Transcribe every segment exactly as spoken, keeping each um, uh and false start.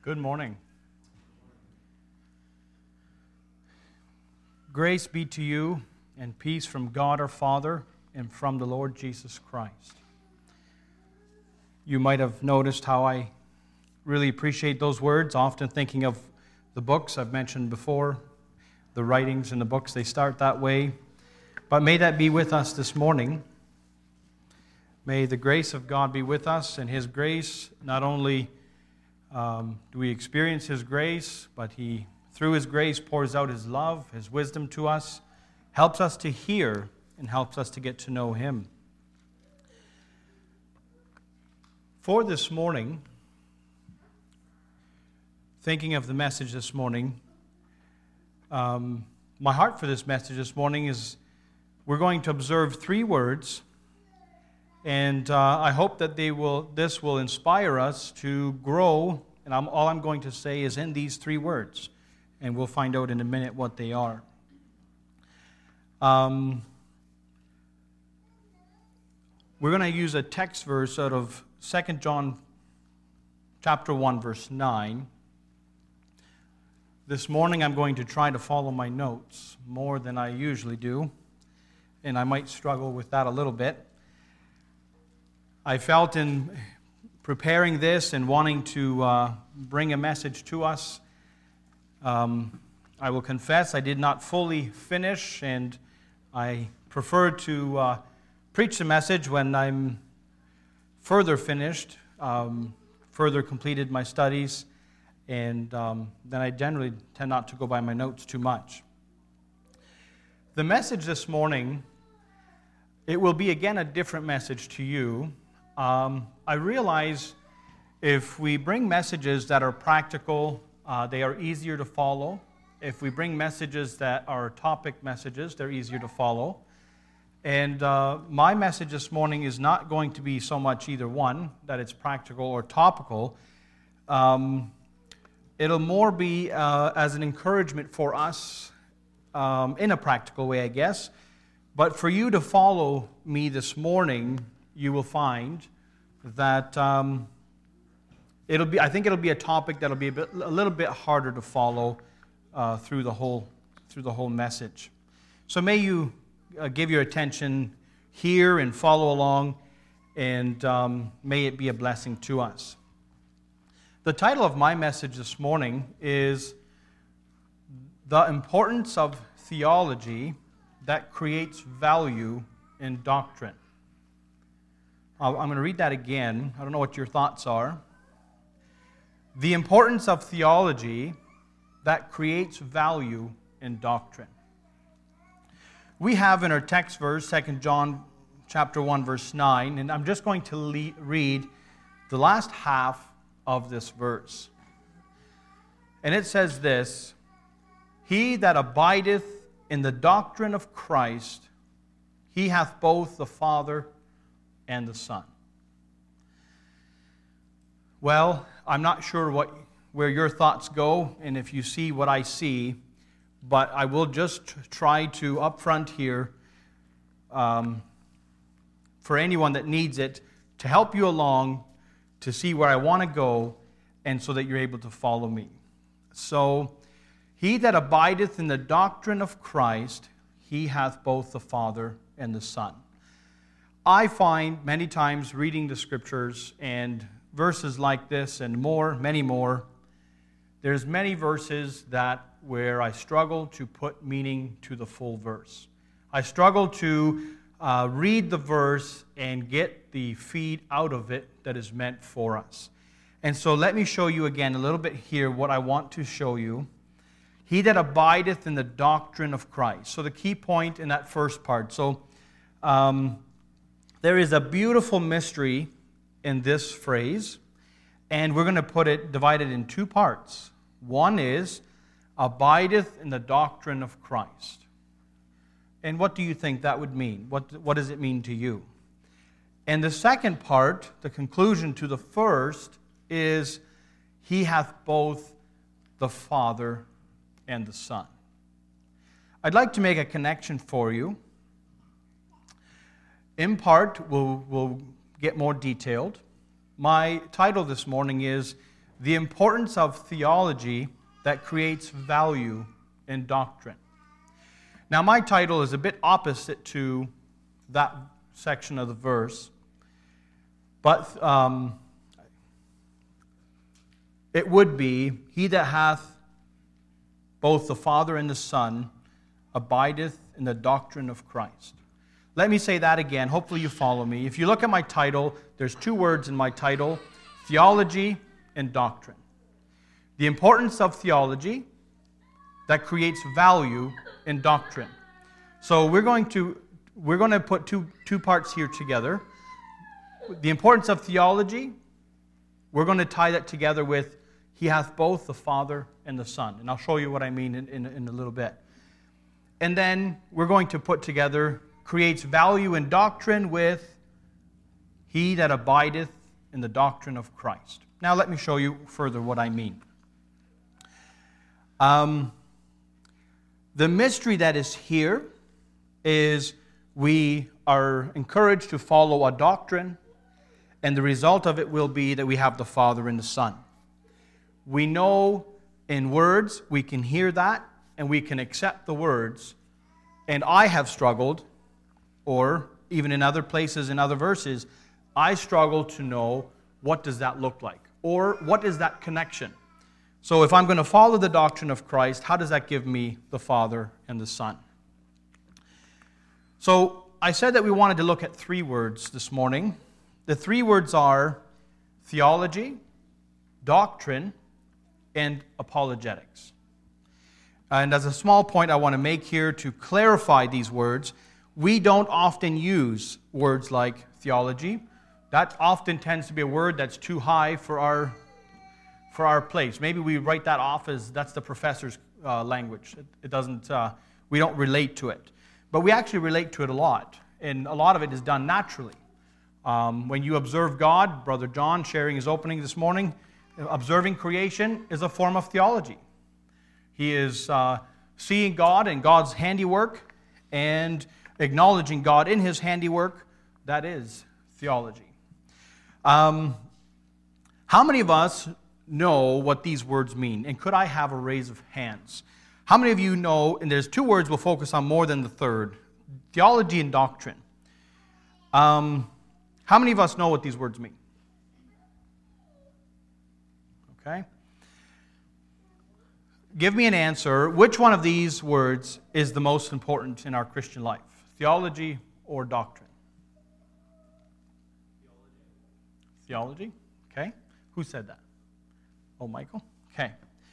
Good morning. Grace be to you and peace from God our Father and from the Lord Jesus Christ. You might have noticed how I really appreciate those words, often thinking of the books I've mentioned before, the writings in the books, they start that way. But may that be with us this morning. May the grace of God be with us, and His grace, not only um, do we experience His grace, but He, through His grace, pours out His love, His wisdom to us, helps us to hear, and helps us to get to know Him. For this morning, thinking of the message this morning, um, my heart for this message this morning is we're going to observe three words, and uh, I hope that they will. This will inspire us to grow, and I'm, all I'm going to say is in these three words, and we'll find out in a minute what they are. Um, we're going to use a text verse out of Second John chapter one, verse nine. This morning I'm going to try to follow my notes more than I usually do, and I might struggle with that a little bit. I felt in preparing this and wanting to uh, bring a message to us, um, I will confess I did not fully finish, and I prefer to uh, preach the message when I'm further finished, um, further completed my studies, and um, then I generally tend not to go by my notes too much. The message this morning, it will be again a different message to you. Um, I realize if we bring messages that are practical, uh, they are easier to follow. If we bring messages that are topic messages, they're easier to follow. And uh, my message this morning is not going to be so much either one, that it's practical or topical. Um, it'll more be uh, as an encouragement for us um, in a practical way, I guess. But for you to follow me this morning, you will find that um, it'll be. I think it'll be a topic that'll be a, bit, a little bit harder to follow uh, through the whole through the whole message. So may you uh, give your attention here and follow along, and um, may it be a blessing to us. The title of my message this morning is "The Importance of Theology That Creates Value in Doctrine." I'm going to read that again. I don't know what your thoughts are. The importance of theology that creates value in doctrine. We have in our text verse, Second John chapter one, verse nine, and I'm just going to le- read the last half of this verse. And it says this: "He that abideth in the doctrine of Christ, he hath both the Father and the Son." Well, I'm not sure what where your thoughts go and if you see what I see, but I will just try to upfront here um, for anyone that needs it to help you along to see where I want to go, and so that you're able to follow me. So, "He that abideth in the doctrine of Christ, he hath both the Father and the Son." I find many times reading the Scriptures and verses like this and more, many more, there's many verses that where I struggle to put meaning to the full verse. I struggle to uh, read the verse and get the feed out of it that is meant for us. And so let me show you again a little bit here what I want to show you. "He that abideth in the doctrine of Christ." So the key point in that first part. So um, there is a beautiful mystery in this phrase, and we're going to put it, divide it in two parts. One is, abideth in the doctrine of Christ. And what do you think that would mean? What, what does it mean to you? And the second part, the conclusion to the first, is, he hath both the Father and the Son. I'd like to make a connection for you. In part, we'll, we'll get more detailed. My title this morning is the importance of theology that creates value in doctrine. Now, my title is a bit opposite to that section of the verse, but um, it would be, he that hath both the Father and the Son abideth in the doctrine of Christ. Let me say that again. Hopefully you follow me. If you look at my title, there's two words in my title, theology and doctrine. The importance of theology that creates value in doctrine. So we're going to we're going to put two two parts here together. The importance of theology, we're going to tie that together with he hath both the Father and the Son. And I'll show you what I mean in, in, in a little bit. And then we're going to put together creates value in doctrine with he that abideth in the doctrine of Christ. Now let me show you further what I mean. Um, the mystery that is here is we are encouraged to follow a doctrine, and the result of it will be that we have the Father and the Son. We know in words, we can hear that, and we can accept the words, and I have struggled, or even in other places, in other verses, I struggle to know what does that look like, or what is that connection. So if I'm going to follow the doctrine of Christ, how does that give me the Father and the Son? So I said that we wanted to look at three words this morning. The three words are theology, doctrine, and apologetics. And as a small point I want to make here to clarify these words, we don't often use words like theology. That often tends to be a word that's too high for our for our place. Maybe we write that off as that's the professor's uh, language. It, it doesn't. Uh, we don't relate to it, but we actually relate to it a lot, and a lot of it is done naturally. Um, when you observe God, Brother John sharing his opening this morning, observing creation is a form of theology. He is uh, seeing God and God's handiwork and acknowledging God in His handiwork. That is theology. Um, how many of us know what these words mean? And could I have a raise of hands? How many of you know, and there's two words we'll focus on more than the third, theology and doctrine. Um, how many of us know what these words mean? Okay. Give me an answer. Which one of these words is the most important in our Christian life? Theology or doctrine? Theology. Theology? Okay. Who said that? Oh, Michael? Okay.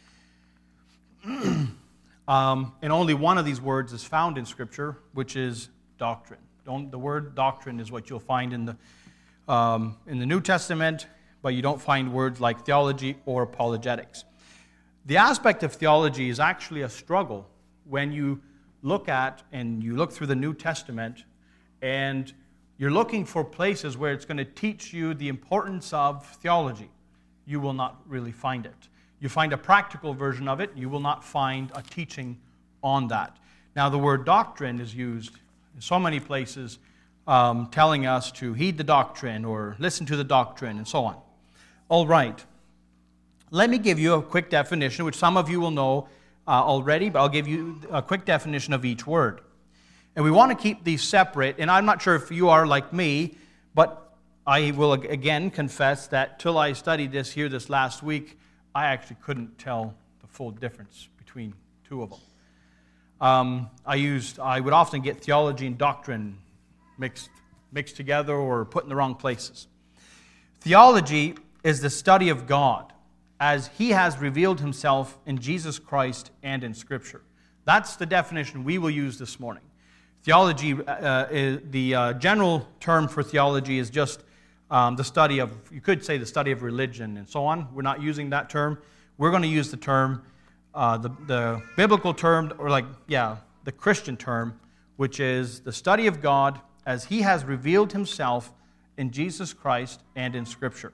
um, and only one of these words is found in Scripture, which is doctrine. Don't, the word doctrine is what you'll find in the um, in the New Testament, but you don't find words like theology or apologetics. The aspect of theology is actually a struggle when you look at and you look through the New Testament and you're looking for places where it's going to teach you the importance of theology. You will not really find it. You find a practical version of it, you will not find a teaching on that. Now, the word doctrine is used in so many places, um, telling us to heed the doctrine or listen to the doctrine and so on. All right. Let me give you a quick definition, which some of you will know uh, already, but I'll give you a quick definition of each word. And we want to keep these separate, and I'm not sure if you are like me, but I will again confess that till I studied this here this last week, I actually couldn't tell the full difference between two of them. Um, I used, I would often get theology and doctrine mixed, mixed together or put in the wrong places. Theology is the study of God as He has revealed Himself in Jesus Christ and in Scripture. That's the definition we will use this morning. Theology, uh, is, the uh, general term for theology is just um, the study of, you could say the study of religion and so on. We're not using that term. We're going to use the term, uh, the, the biblical term, or like, yeah, the Christian term, which is the study of God as He has revealed Himself in Jesus Christ and in Scripture.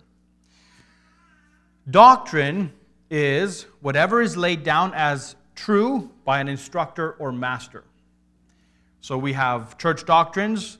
Doctrine is whatever is laid down as true by an instructor or master. So we have church doctrines,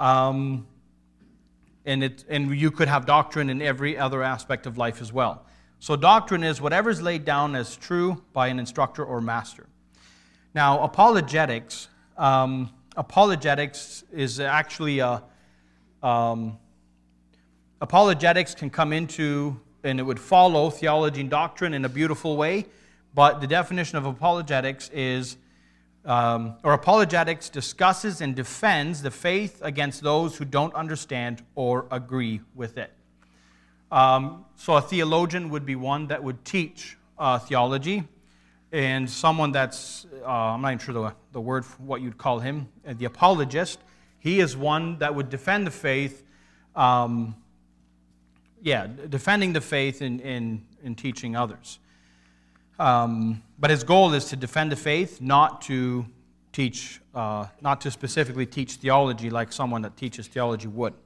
um, and, it, and you could have doctrine in every other aspect of life as well. So doctrine is whatever is laid down as true by an instructor or master. Now, apologetics, um, apologetics is actually a, um, apologetics can come into, and it would follow theology and doctrine in a beautiful way, but the definition of apologetics is, um, or apologetics discusses and defends the faith against those who don't understand or agree with it. Um, so a theologian would be one that would teach uh, theology, and someone that's, uh, I'm not even sure the, the word for what you'd call him, uh, the apologist, he is one that would defend the faith, um, yeah, defending the faith in, in, in teaching others. Um, but his goal is to defend the faith, not to teach, uh, not to specifically teach theology like someone that teaches theology would.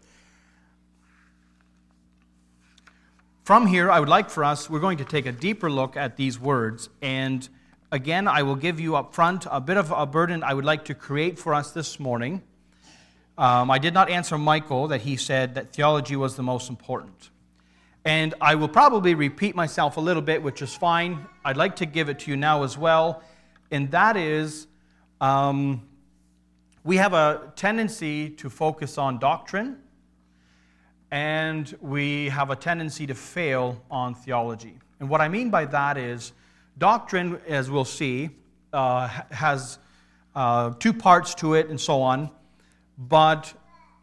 From here, I would like for us, we're going to take a deeper look at these words, and again, I will give you up front a bit of a burden I would like to create for us this morning. Um, I did not answer Michael that he said that theology was the most important. And I will probably repeat myself a little bit, which is fine. I'd like to give it to you now as well, and that is, um, we have a tendency to focus on doctrine, and we have a tendency to fail on theology. And what I mean by that is, doctrine, as we'll see, uh, has uh, two parts to it and so on, but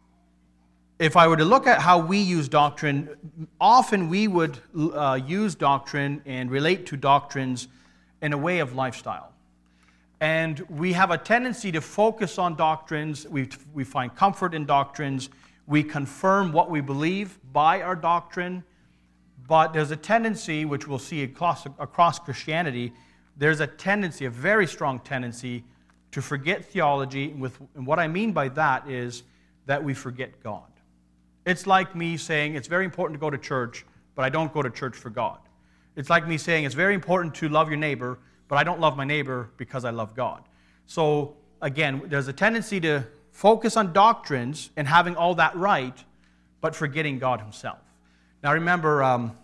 if I were to look at how we use doctrine, often we would uh, use doctrine and relate to doctrines in a way of lifestyle. And we have a tendency to focus on doctrines, we, we find comfort in doctrines, we confirm what we believe by our doctrine, but there's a tendency, which we'll see across, across Christianity, there's a tendency, a very strong tendency, to forget theology. With, and what I mean by that is that we forget God. It's like me saying it's very important to go to church, but I don't go to church for God. It's like me saying it's very important to love your neighbor, but I don't love my neighbor because I love God. So again, there's a tendency to focus on doctrines and having all that right, but forgetting God himself. Now remember um,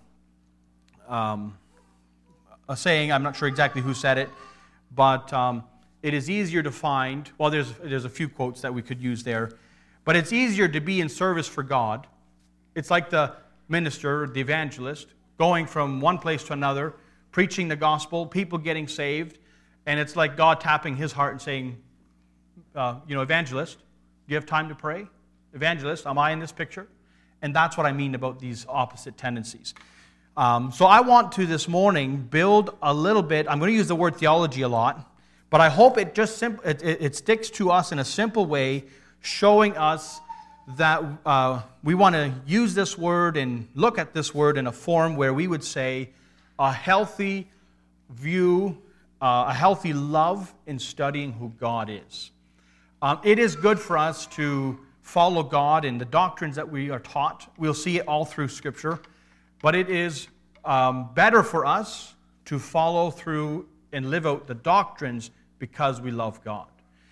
um, a saying, I'm not sure exactly who said it, but um, it is easier to find, well there's, there's a few quotes that we could use there, but it's easier to be in service for God. It's like the minister, the evangelist, going from one place to another, preaching the gospel, people getting saved, and it's like God tapping his heart and saying, uh, you know, evangelist, do you have time to pray? Evangelist, am I in this picture? And that's what I mean about these opposite tendencies. Um, so I want to this morning build a little bit, I'm going to use the word theology a lot, but I hope it just sim- it, it, it sticks to us in a simple way, showing us that uh, we want to use this word and look at this word in a form where we would say a healthy view, uh, a healthy love in studying who God is. Um, it is good for us to follow God in the doctrines that we are taught. We'll see it all through Scripture. But it is um, better for us to follow through and live out the doctrines because we love God.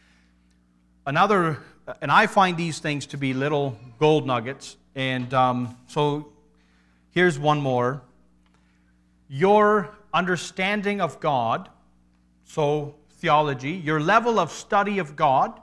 Another, and I find these things to be little gold nuggets. And um, so here's one more. Your understanding of God, so theology, your level of study of God,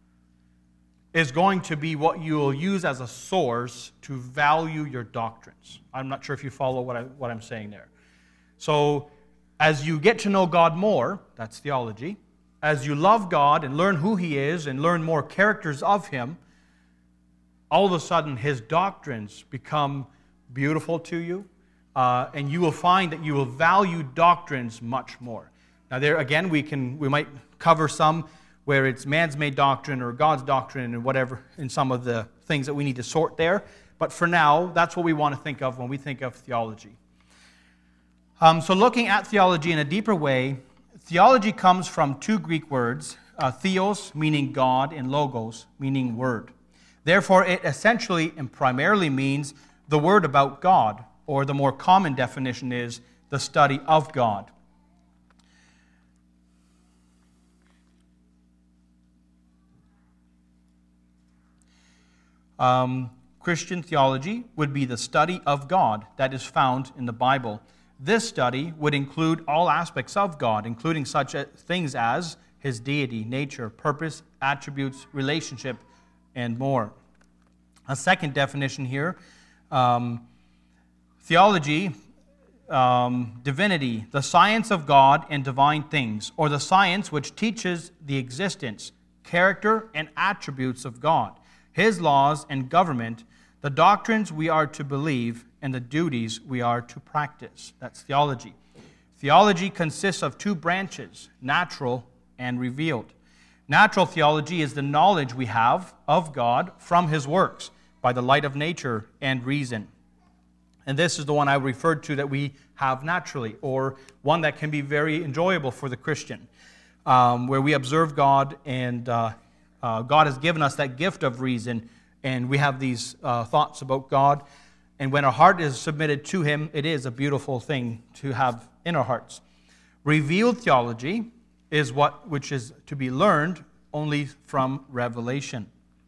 is going to be what you will use as a source to value your doctrines. I'm not sure if you follow what, I, what I'm saying there. So as you get to know God more, that's theology, as you love God and learn who He is and learn more characters of Him, all of a sudden His doctrines become beautiful to you, uh, and you will find that you will value doctrines much more. Now there again, we can we might cover some where it's man's made doctrine or God's doctrine and whatever, in some of the things that we need to sort there. But for now, that's what we want to think of when we think of theology. Um, so looking at theology in a deeper way, theology comes from two Greek words, uh, theos, meaning God, and logos, meaning word. Therefore, it essentially and primarily means the word about God, or the more common definition is the study of God. Um, Christian theology would be the study of God that is found in the Bible. This study would include all aspects of God, including such things as his deity, nature, purpose, attributes, relationship, and more. A second definition here, um, theology, um, divinity, the science of God and divine things, or the science which teaches the existence, character, and attributes of God, his laws and government, the doctrines we are to believe, and the duties we are to practice. That's theology. Theology consists of two branches, natural and revealed. Natural theology is the knowledge we have of God from his works by the light of nature and reason. And this is the one I referred to that we have naturally, or one that can be very enjoyable for the Christian, um, where we observe God and uh, uh, God has given us that gift of reason, and we have these uh, thoughts about God. And when our heart is submitted to him, it is a beautiful thing to have in our hearts. Revealed theology is what which is to be learned only from revelation.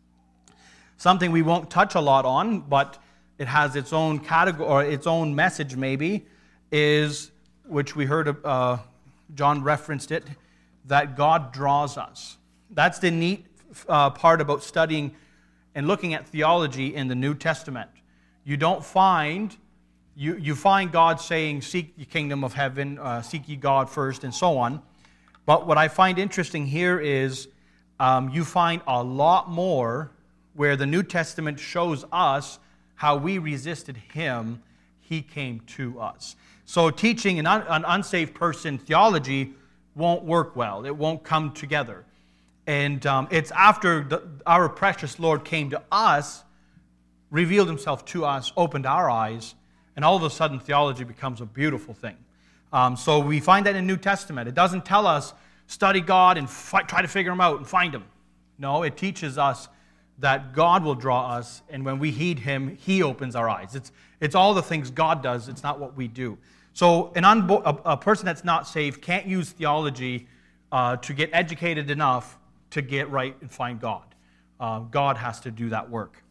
Something we won't touch a lot on, but it has its own category, or its own message maybe, is, which we heard, uh, John referenced it, that God draws us. That's the neat uh, part about studying and looking at theology in the New Testament. You don't find, you, you find God saying, seek the kingdom of heaven, uh, seek ye God first, and so on. But what I find interesting here is um, you find a lot more where the New Testament shows us how we resisted him, he came to us. So teaching an, un, an unsaved person theology won't work well. It won't come together. And um, it's after the, our precious Lord came to us, revealed himself to us, opened our eyes, and all of a sudden theology becomes a beautiful thing. Um, so we find that in the New Testament. It doesn't tell us, study God and fi- try to figure him out and find him. No, it teaches us that God will draw us, and when we heed him, he opens our eyes. It's, it's all the things God does. It's not what we do. So an unbo- a, a person that's not saved can't use theology uh, to get educated enough to get right and find God. Uh, God has to do that work.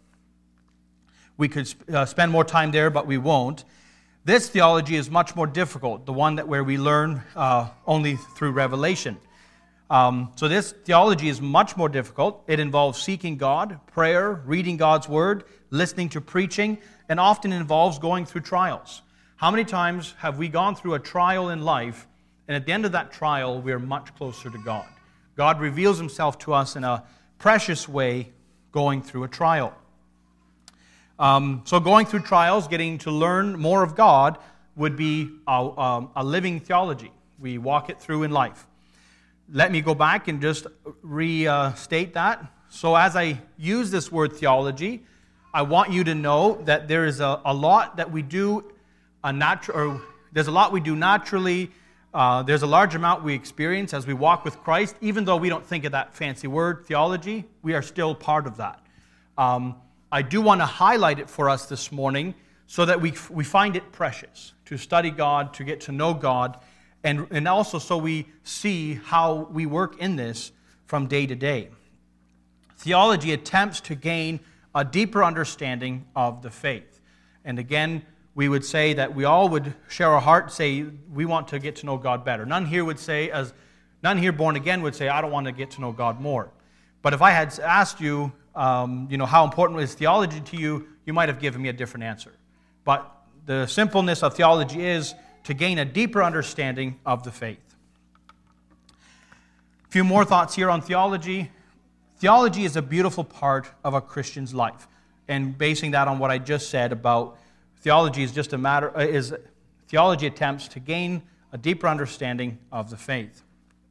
We could sp- uh, spend more time there, but we won't. This theology is much more difficult, the one that where we learn uh, only through revelation. Um, so this theology is much more difficult. It involves seeking God, prayer, reading God's word, listening to preaching, and often involves going through trials. How many times have we gone through a trial in life, and at the end of that trial, we're much closer to God? God reveals himself to us in a precious way going through a trial. Um, so going through trials, getting to learn more of God, would be a, um, a living theology. We walk it through in life. Let me go back and just restate that. So as I use this word theology, I want you to know that there is a, a lot that we do, a natu- or there's a lot we do naturally. Uh, there's a large amount we experience as we walk with Christ. Even though we don't think of that fancy word, theology, we are still part of that. Um, I do want to highlight it for us this morning so that we, we find it precious to study God, to get to know God, and, and also so we see how we work in this from day to day. Theology attempts to gain a deeper understanding of the faith. And again, we would say that we all would share our heart, say we want to get to know God better. None here would say, as none here born again would say, I don't want to get to know God more. But if I had asked you, um, you know, how important is theology to you, you might have given me a different answer. But the simpleness of theology is to gain a deeper understanding of the faith. A few more thoughts here on theology. Theology is a beautiful part of a Christian's life. And basing that on what I just said about theology is just a matter, is theology attempts to gain a deeper understanding of the faith.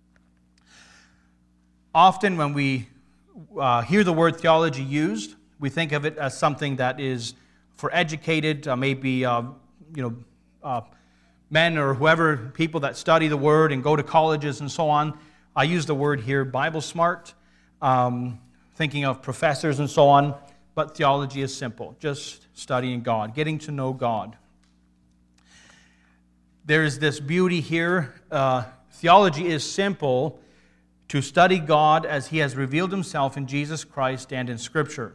Often when we uh, hear the word theology used, we think of it as something that is for educated, uh, maybe uh, you know, uh, men or whoever, people that study the Word and go to colleges and so on. I use the word here, Bible smart, um, thinking of professors and so on, but theology is simple, just studying God, getting to know God. There's this beauty here. Uh, theology is simple, to study God as He has revealed Himself in Jesus Christ and in Scripture.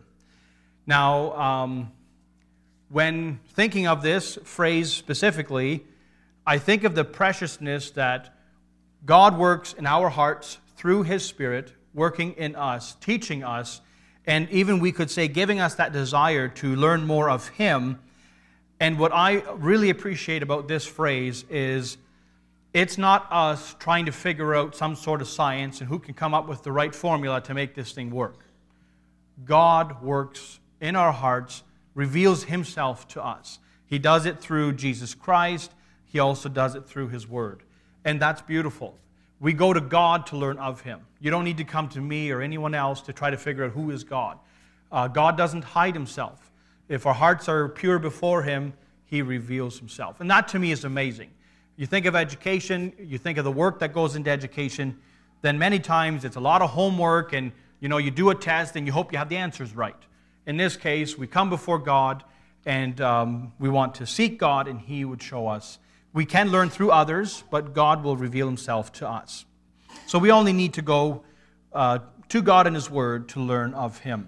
Now, um, when thinking of this phrase specifically, I think of the preciousness that God works in our hearts through His Spirit, working in us, teaching us, and even we could say giving us that desire to learn more of Him. And what I really appreciate about this phrase is it's not us trying to figure out some sort of science and who can come up with the right formula to make this thing work. God works in our hearts, reveals Himself to us. He does it through Jesus Christ. He also does it through His Word. And that's beautiful. We go to God to learn of Him. You don't need to come to me or anyone else to try to figure out who is God. Uh, God doesn't hide Himself. If our hearts are pure before Him, He reveals Himself. And that to me is amazing. You think of education, you think of the work that goes into education, then many times it's a lot of homework and you know, you do a test and you hope you have the answers right. In this case, we come before God and um, we want to seek God and He would show us. We can learn through others, but God will reveal Himself to us. So we only need to go uh, to God and His Word to learn of Him.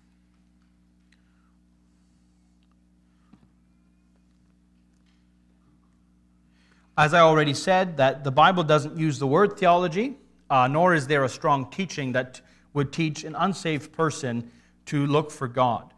As I already said, that the Bible doesn't use the word theology, uh, nor is there a strong teaching that would teach an unsaved person to look for God.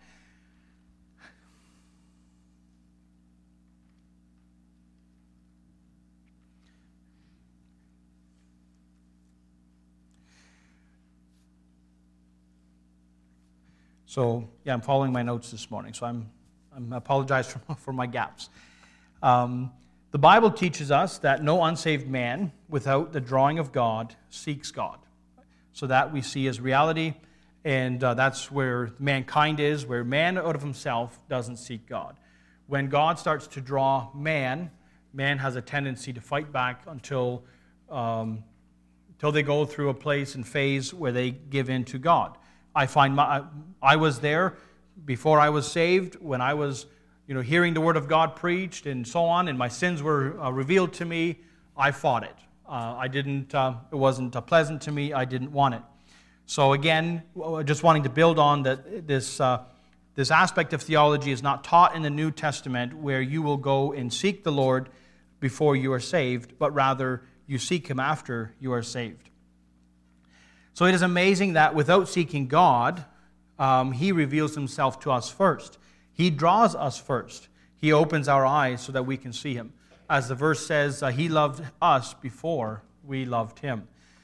So, yeah, I'm following my notes this morning, so I'm I'm apologize for, for my gaps. Um, the Bible teaches us that no unsaved man, without the drawing of God, seeks God. So that we see as reality, and uh, that's where mankind is, where man out of himself doesn't seek God. When God starts to draw man, man has a tendency to fight back until, um, until they go through a place and phase where they give in to God. I find my, I was there before I was saved, when I was you know, hearing the Word of God preached and so on, and my sins were uh, revealed to me. I fought it. Uh, I didn't, uh, it wasn't uh, pleasant to me. I didn't want it. So again, just wanting to build on that, this, uh, this aspect of theology is not taught in the New Testament, where you will go and seek the Lord before you are saved, but rather you seek Him after you are saved. So it is amazing that without seeking God, um, He reveals Himself to us first. He draws us first. He opens our eyes so that we can see Him. As the verse says, uh, He loved us before we loved Him.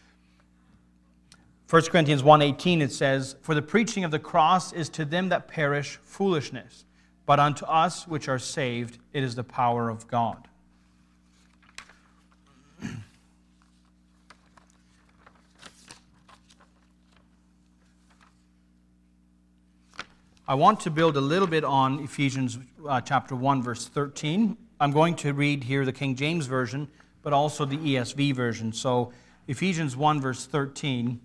First Corinthians one eighteen, it says, "For the preaching of the cross is to them that perish foolishness, but unto us which are saved it is the power of God." I want to build a little bit on Ephesians uh, chapter one, verse thirteen. I'm going to read here the King James Version, but also the E S V version. So Ephesians one, verse thirteen.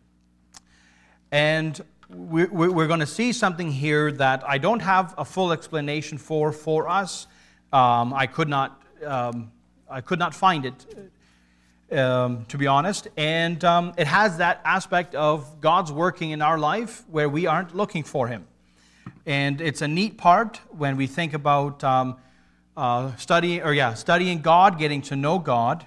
And we're going to see something here that I don't have a full explanation for for us. Um, I could not, um, I could not find it, um, to be honest. And um, it has that aspect of God's working in our life where we aren't looking for Him. And it's a neat part when we think about um, uh, studying, or yeah, studying God, getting to know God.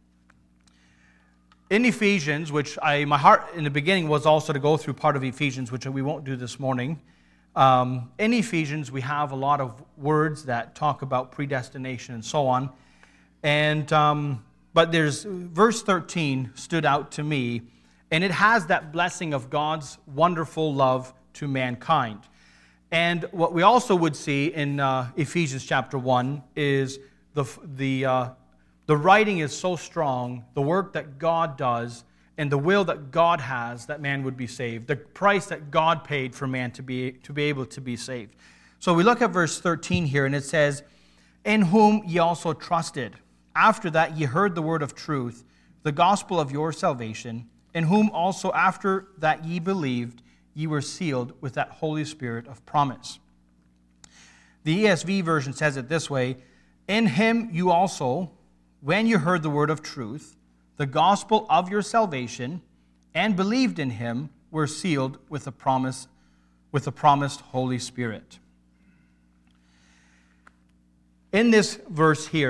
In Ephesians, which I, my heart in the beginning was also to go through part of Ephesians, which we won't do this morning. Um, in Ephesians, we have a lot of words that talk about predestination and so on. And um, but there's verse thirteen stood out to me, and it has that blessing of God's wonderful love to mankind. And what we also would see in uh, Ephesians chapter one is the the uh, the writing is so strong, the work that God does, and the will that God has that man would be saved, the price that God paid for man to be to be able to be saved. So we look at verse thirteen here, and it says, "In whom ye also trusted, after that ye heard the word of truth, the gospel of your salvation, in whom also after that ye believed, ye were sealed with that Holy Spirit of promise." The E S V version says it this way, "In Him you also, when you heard the word of truth, the gospel of your salvation, and believed in Him, were sealed with the promise, with the promised Holy Spirit." In this verse here,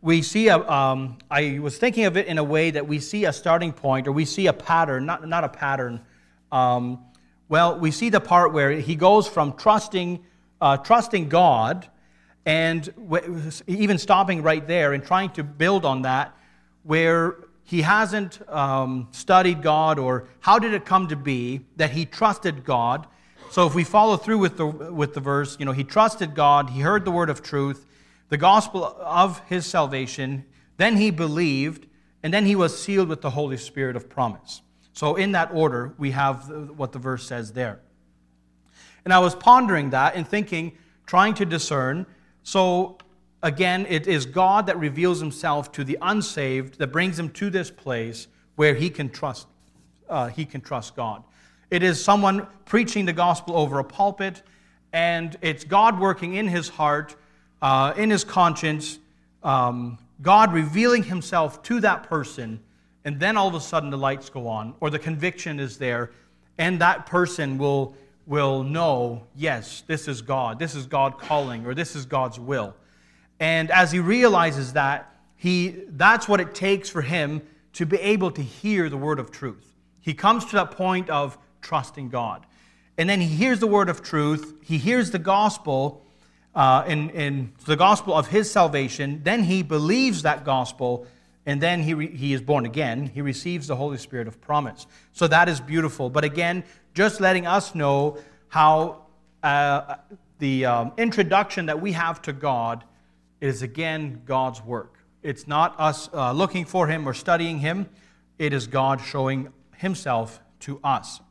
we see a, um, I was thinking of it in a way that we see a starting point, or we see a pattern, not, not a pattern. Um, well, we see the part where he goes from trusting, uh, trusting God, and w- even stopping right there and trying to build on that, where he hasn't um, studied God, or how did it come to be that he trusted God. So if we follow through with the with the verse, you know, he trusted God, he heard the word of truth, the gospel of his salvation, then he believed, and then he was sealed with the Holy Spirit of promise. So in that order, we have what the verse says there. And I was pondering that and thinking, trying to discern. So again, it is God that reveals himself to the unsaved, that brings him to this place where he can trust, uh, he can trust God. It is someone preaching the gospel over a pulpit, and it's God working in his heart, uh, in his conscience, um, God revealing himself to that person, and then all of a sudden the lights go on, or the conviction is there, and that person will, will know, yes, this is God, this is God calling, or this is God's will. And as he realizes that, he that's what it takes for him to be able to hear the word of truth. He comes to that point of trusting God. And then he hears the word of truth, he hears the gospel, uh, in, in the gospel of his salvation, then he believes that gospel, and then he, re, he is born again. He receives the Holy Spirit of promise. So that is beautiful. But again, just letting us know how uh, the um, introduction that we have to God is, again, God's work. It's not us uh, looking for him or studying him. It is God showing himself to us.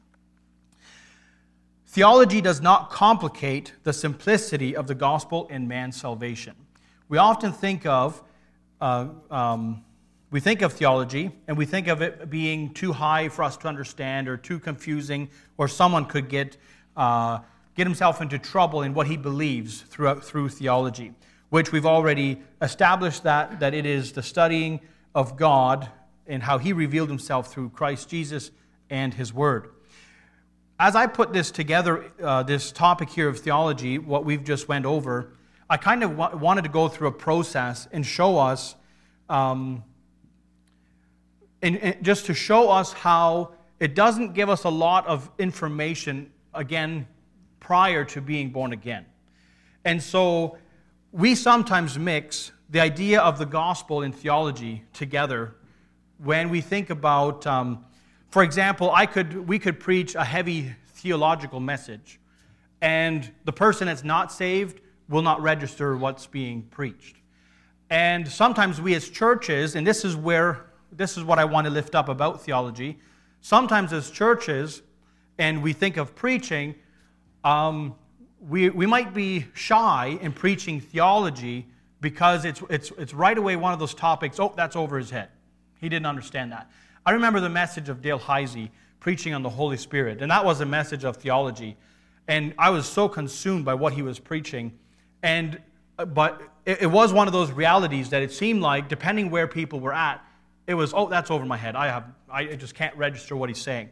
Theology does not complicate the simplicity of the gospel and man's salvation. We often think of uh, um, we think of theology, and we think of it being too high for us to understand, or too confusing, or someone could get uh, get himself into trouble in what he believes through through theology, which we've already established that that it is the studying of God and how he revealed himself through Christ Jesus and his word. As I put this together, uh, this topic here of theology, what we've just went over, I kind of wa- wanted to go through a process and show us, um, and, and just to show us how it doesn't give us a lot of information, again, prior to being born again. And so we sometimes mix the idea of the gospel and theology together when we think about, um, for example, I could we could preach a heavy theological message, and the person that's not saved will not register what's being preached. And sometimes we as churches, and this is where this is what I want to lift up about theology, sometimes as churches, and we think of preaching, um, we we might be shy in preaching theology because it's it's it's right away one of those topics, oh, that's over his head. He didn't understand that. I remember the message of Dale Heisey preaching on the Holy Spirit, and that was a message of theology. And I was so consumed by what he was preaching. And but it, it was one of those realities that it seemed like, depending where people were at, it was, oh, that's over my head. I have I just can't register what he's saying.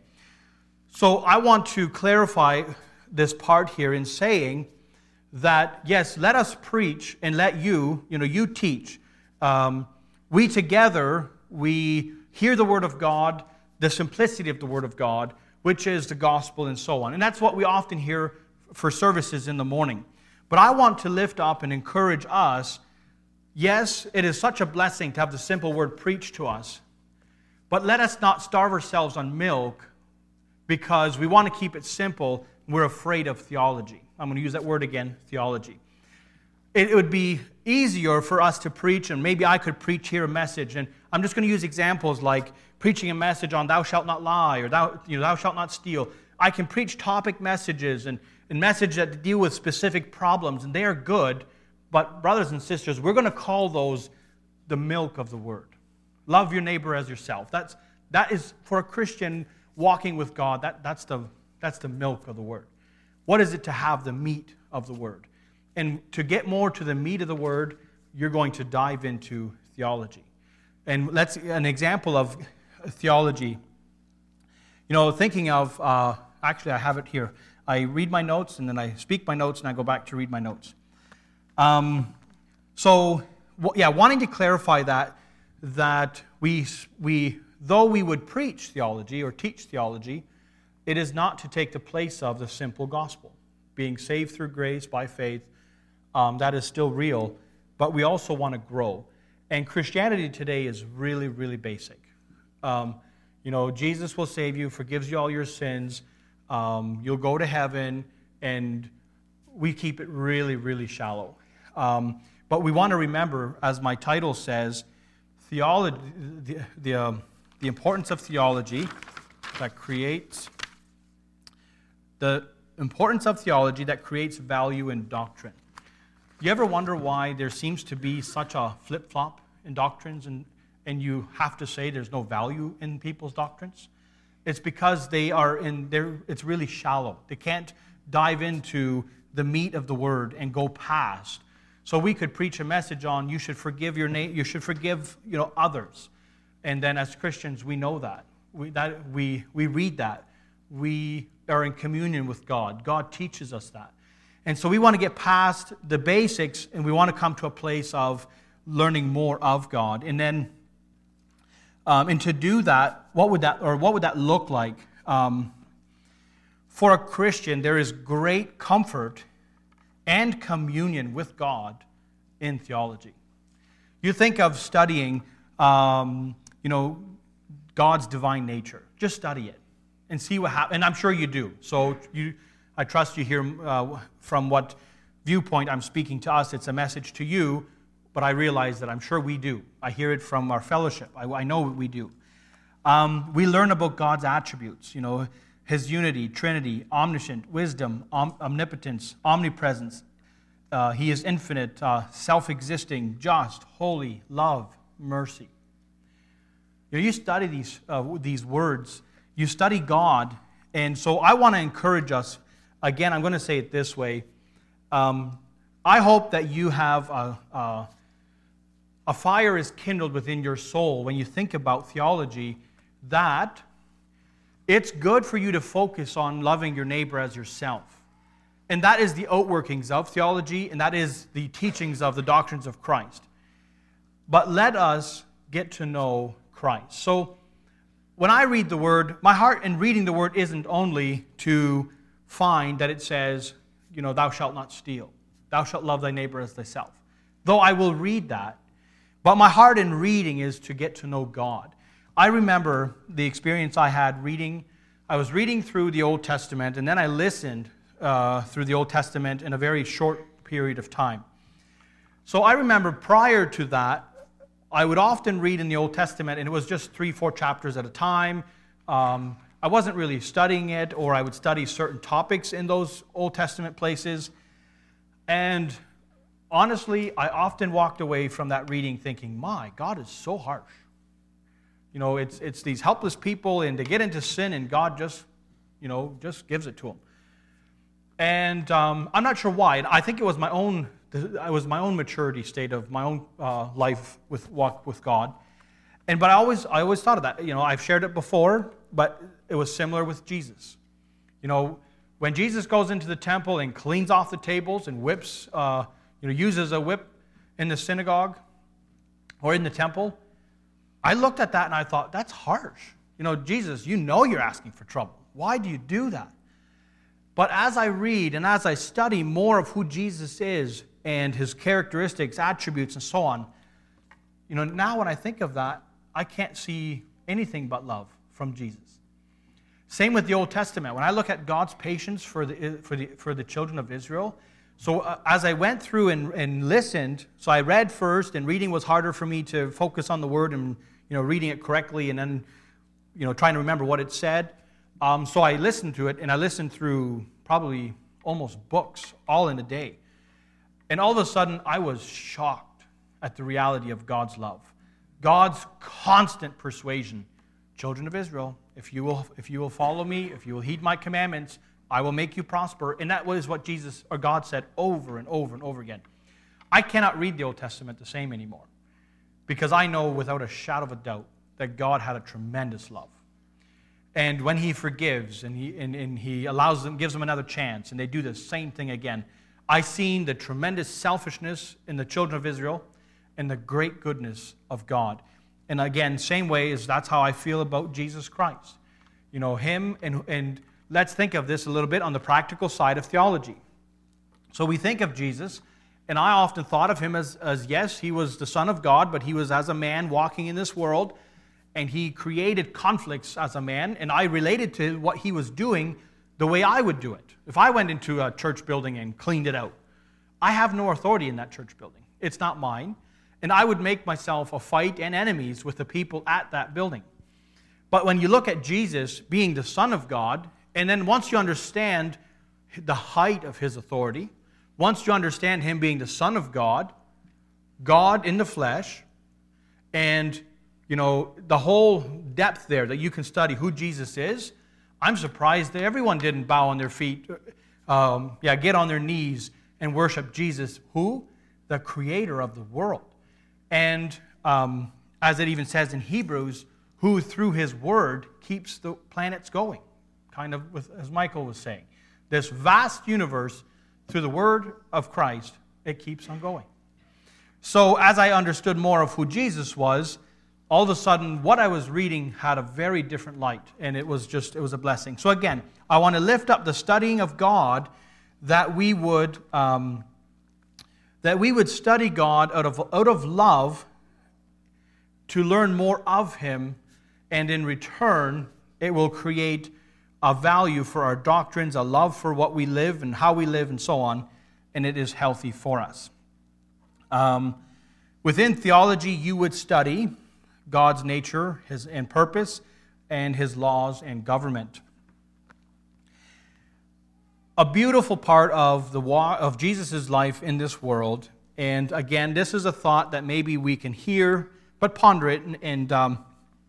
So I want to clarify this part here in saying that, yes, let us preach and let you, you know, you teach. Um, we together, we hear the word of God, the simplicity of the word of God, which is the gospel and so on. And that's what we often hear for services in the morning. But I want to lift up and encourage us. Yes, it is such a blessing to have the simple word preached to us. But let us not starve ourselves on milk because we want to keep it simple. We're afraid of theology. I'm going to use that word again, theology. It would be easier for us to preach, and maybe I could preach here a message, and I'm just going to use examples like preaching a message on thou shalt not lie, or thou, you know, thou shalt not steal. I can preach topic messages and, and messages that deal with specific problems, and they are good, but brothers and sisters, we're going to call those the milk of the word. Love your neighbor as yourself. That's, that is, for a Christian walking with God, that, that's, the, that's the milk of the word. What is it to have the meat of the word? And to get more to the meat of the word, you're going to dive into theology. And let's an example of theology. You know, thinking of, uh, actually I have it here. I read my notes, and then I speak my notes, and I go back to read my notes. Um, so yeah, wanting to clarify that, that we, we, though we would preach theology or teach theology, it is not to take the place of the simple gospel. Being saved through grace by faith, um, that is still real, but we also want to grow. And Christianity today is really, really basic. Um, you know, Jesus will save you, forgives you all your sins, um, you'll go to heaven, and we keep it really, really shallow. Um, but we want to remember, as my title says, theology, the, the, um, the importance of theology that creates the importance of theology that creates value in doctrine. Do you ever wonder why there seems to be such a flip-flop in doctrines, and, and you have to say there's no value in people's doctrines? It's because they are in there. It's really shallow. They can't dive into the meat of the word and go past. So we could preach a message on you should forgive your na- you should forgive you know others, and then as Christians we know that we that we we read that we are in communion with God. God teaches us that. And so we want to get past the basics, and we want to come to a place of learning more of God. And then, um, and to do that, what would that, or what would that look like? Um, for a Christian, there is great comfort and communion with God in theology. You think of studying, um, you know, God's divine nature. Just study it and see what happens. And I'm sure you do. So you, I trust you hear uh, from what viewpoint I'm speaking to us. It's a message to you, but I realize that I'm sure we do. I hear it from our fellowship. I, I know we do. Um, we learn about God's attributes, you know, His unity, Trinity, omniscient, wisdom, om- omnipotence, omnipresence. Uh, he is infinite, uh, self-existing, just, holy, love, mercy. You know, you study these uh, these words. You study God, and so I want to encourage us. Again, I'm going to say it this way. Um, I hope that you have a, a, a fire is kindled within your soul when you think about theology, that it's good for you to focus on loving your neighbor as yourself. And that is the outworkings of theology, and that is the teachings of the doctrines of Christ. But let us get to know Christ. So when I read the Word, my heart in reading the Word isn't only to find that it says, you know, thou shalt not steal. Thou shalt love thy neighbor as thyself. Though I will read that, but my heart in reading is to get to know God. I remember the experience I had reading. I was reading through the Old Testament, and then I listened uh, through the Old Testament in a very short period of time. So I remember prior to that, I would often read in the Old Testament, and it was just three, four chapters at a time. Um, I wasn't really studying it, or I would study certain topics in those Old Testament places. And honestly, I often walked away from that reading thinking, my, God is so harsh. You know, it's it's these helpless people, and they get into sin, and God just, you know, just gives it to them. And um, I'm not sure why. And I think it was my own, it was my own maturity state of my own uh, life with walk with God. And but I always I always thought of that. You know, I've shared it before, but it was similar with Jesus. You know, when Jesus goes into the temple and cleans off the tables and whips, uh, you know, uses a whip in the synagogue or in the temple, I looked at that and I thought, that's harsh. You know, Jesus, you know you're asking for trouble. Why do you do that? But as I read and as I study more of who Jesus is and His characteristics, attributes, and so on, you know, now when I think of that, I can't see anything but love from Jesus. Same with the Old Testament. When I look at God's patience for the for the for the children of Israel, so uh, as I went through and, and listened, so I read first, and reading was harder for me to focus on the word and you know reading it correctly, and then you know trying to remember what it said. Um, so I listened to it, and I listened through probably almost books all in a day, and all of a sudden I was shocked at the reality of God's love, God's constant persuasion. Children of Israel, if you will, if you will follow me, if you will heed my commandments, I will make you prosper. And that was what Jesus or God said over and over and over again. I cannot read the Old Testament the same anymore because I know without a shadow of a doubt that God had a tremendous love. And when He forgives and He and, and He allows them, gives them another chance, and they do the same thing again, I seen the tremendous selfishness in the children of Israel, and the great goodness of God. And again, same way as that's how I feel about Jesus Christ. You know, him, and, and let's think of this a little bit on the practical side of theology. So we think of Jesus, and I often thought of him as, as, yes, he was the Son of God, but he was as a man walking in this world, and he created conflicts as a man, and I related to what he was doing the way I would do it. If I went into a church building and cleaned it out, I have no authority in that church building. It's not mine. And I would make myself a fight and enemies with the people at that building. But when you look at Jesus being the Son of God, and then once you understand the height of his authority, once you understand him being the Son of God, God in the flesh, and you know the whole depth there that you can study who Jesus is, I'm surprised that everyone didn't bow on their feet, um, yeah, get on their knees and worship Jesus, who? The creator of the world. And um, as it even says in Hebrews, who through his word keeps the planets going, kind of with, as Michael was saying. This vast universe, through the word of Christ, it keeps on going. So as I understood more of who Jesus was, all of a sudden what I was reading had a very different light, and it was just, it was a blessing. So again, I want to lift up the studying of God, that we would um, that we would study God out of, out of love to learn more of him, and in return, it will create a value for our doctrines, a love for what we live and how we live and so on, and it is healthy for us. Um, within theology, you would study God's nature, his and purpose, and his laws and government. A beautiful part of the of Jesus' life in this world, and again, this is a thought that maybe we can hear, but ponder it, and, and um,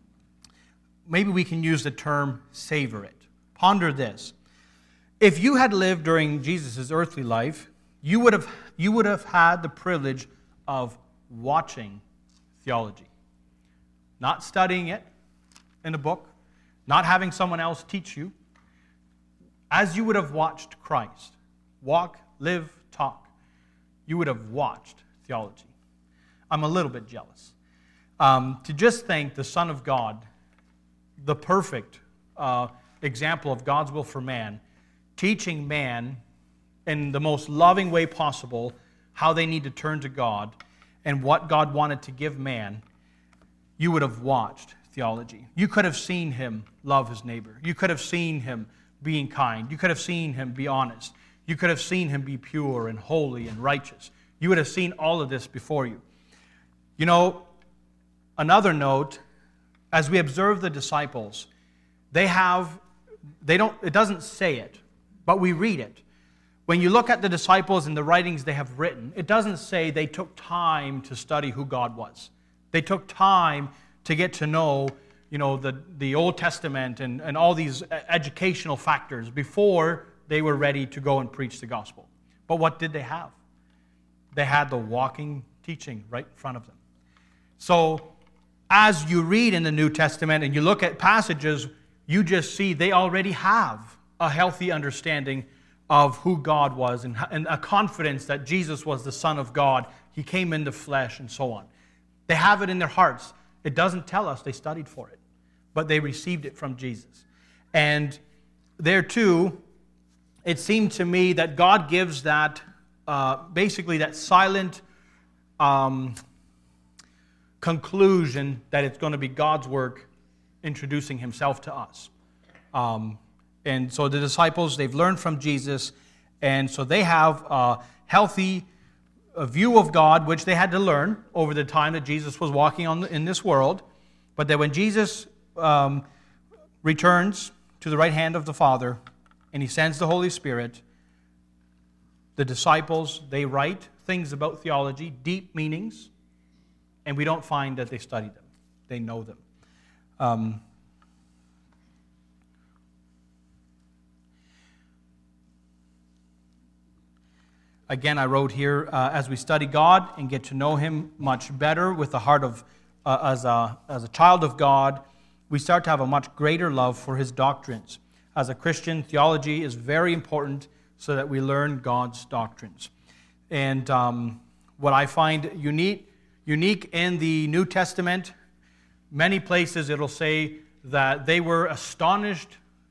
maybe we can use the term savor it. Ponder this. If you had lived during Jesus' earthly life, you would have you would have had the privilege of watching theology. Not studying it in a book, not having someone else teach you. As you would have watched Christ walk, live, talk, you would have watched theology. I'm a little bit jealous. Um, to just think the Son of God, the perfect uh, example of God's will for man, teaching man in the most loving way possible how they need to turn to God and what God wanted to give man, you would have watched theology. You could have seen him love his neighbor. You could have seen him being kind. You could have seen him be honest. You could have seen him be pure and holy and righteous. You would have seen all of this before you. You know, another note, as we observe the disciples, they have, they don't, it doesn't say it, but we read it. When you look at the disciples and the writings they have written, it doesn't say they took time to study who God was. They took time to get to know you know, the, the Old Testament and, and all these educational factors before they were ready to go and preach the gospel. But what did they have? They had the walking teaching right in front of them. So as you read in the New Testament and you look at passages, you just see they already have a healthy understanding of who God was and, and a confidence that Jesus was the Son of God. He came in the flesh and so on. They have it in their hearts. It doesn't tell us they studied for it, but they received it from Jesus. And there too, it seemed to me that God gives that, uh, basically that silent um, conclusion that it's going to be God's work introducing himself to us. Um, and so the disciples, they've learned from Jesus, and so they have a healthy a view of God, which they had to learn over the time that Jesus was walking on in this world. But that when Jesus um, returns to the right hand of the Father and he sends the Holy Spirit, the disciples, they write things about theology, deep meanings, and we don't find that they studied them. They know them. Um, Again, I wrote here, uh, as we study God and get to know him much better with the heart of, uh, as, a, as a child of God, we start to have a much greater love for his doctrines. As a Christian, theology is very important so that we learn God's doctrines. And um, what I find unique, unique in the New Testament. Many places it'll say that they were astonished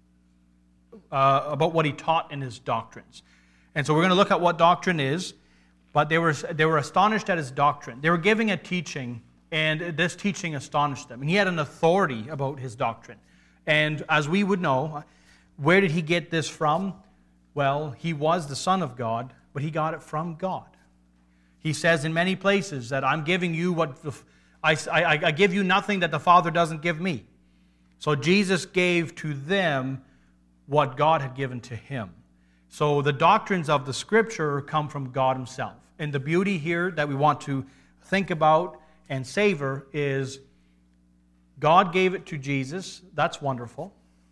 uh, about what he taught in his doctrines. And so we're going to look at what doctrine is, but they were, they were astonished at his doctrine. They were giving a teaching, and this teaching astonished them. And he had an authority about his doctrine. And as we would know, where did he get this from? Well, he was the Son of God, but he got it from God. He says in many places that I'm giving you what the, I, I, I give you nothing that the Father doesn't give me. So Jesus gave to them what God had given to him. So the doctrines of the Scripture come from God himself. And the beauty here that we want to think about and savor is God gave it to Jesus. That's wonderful.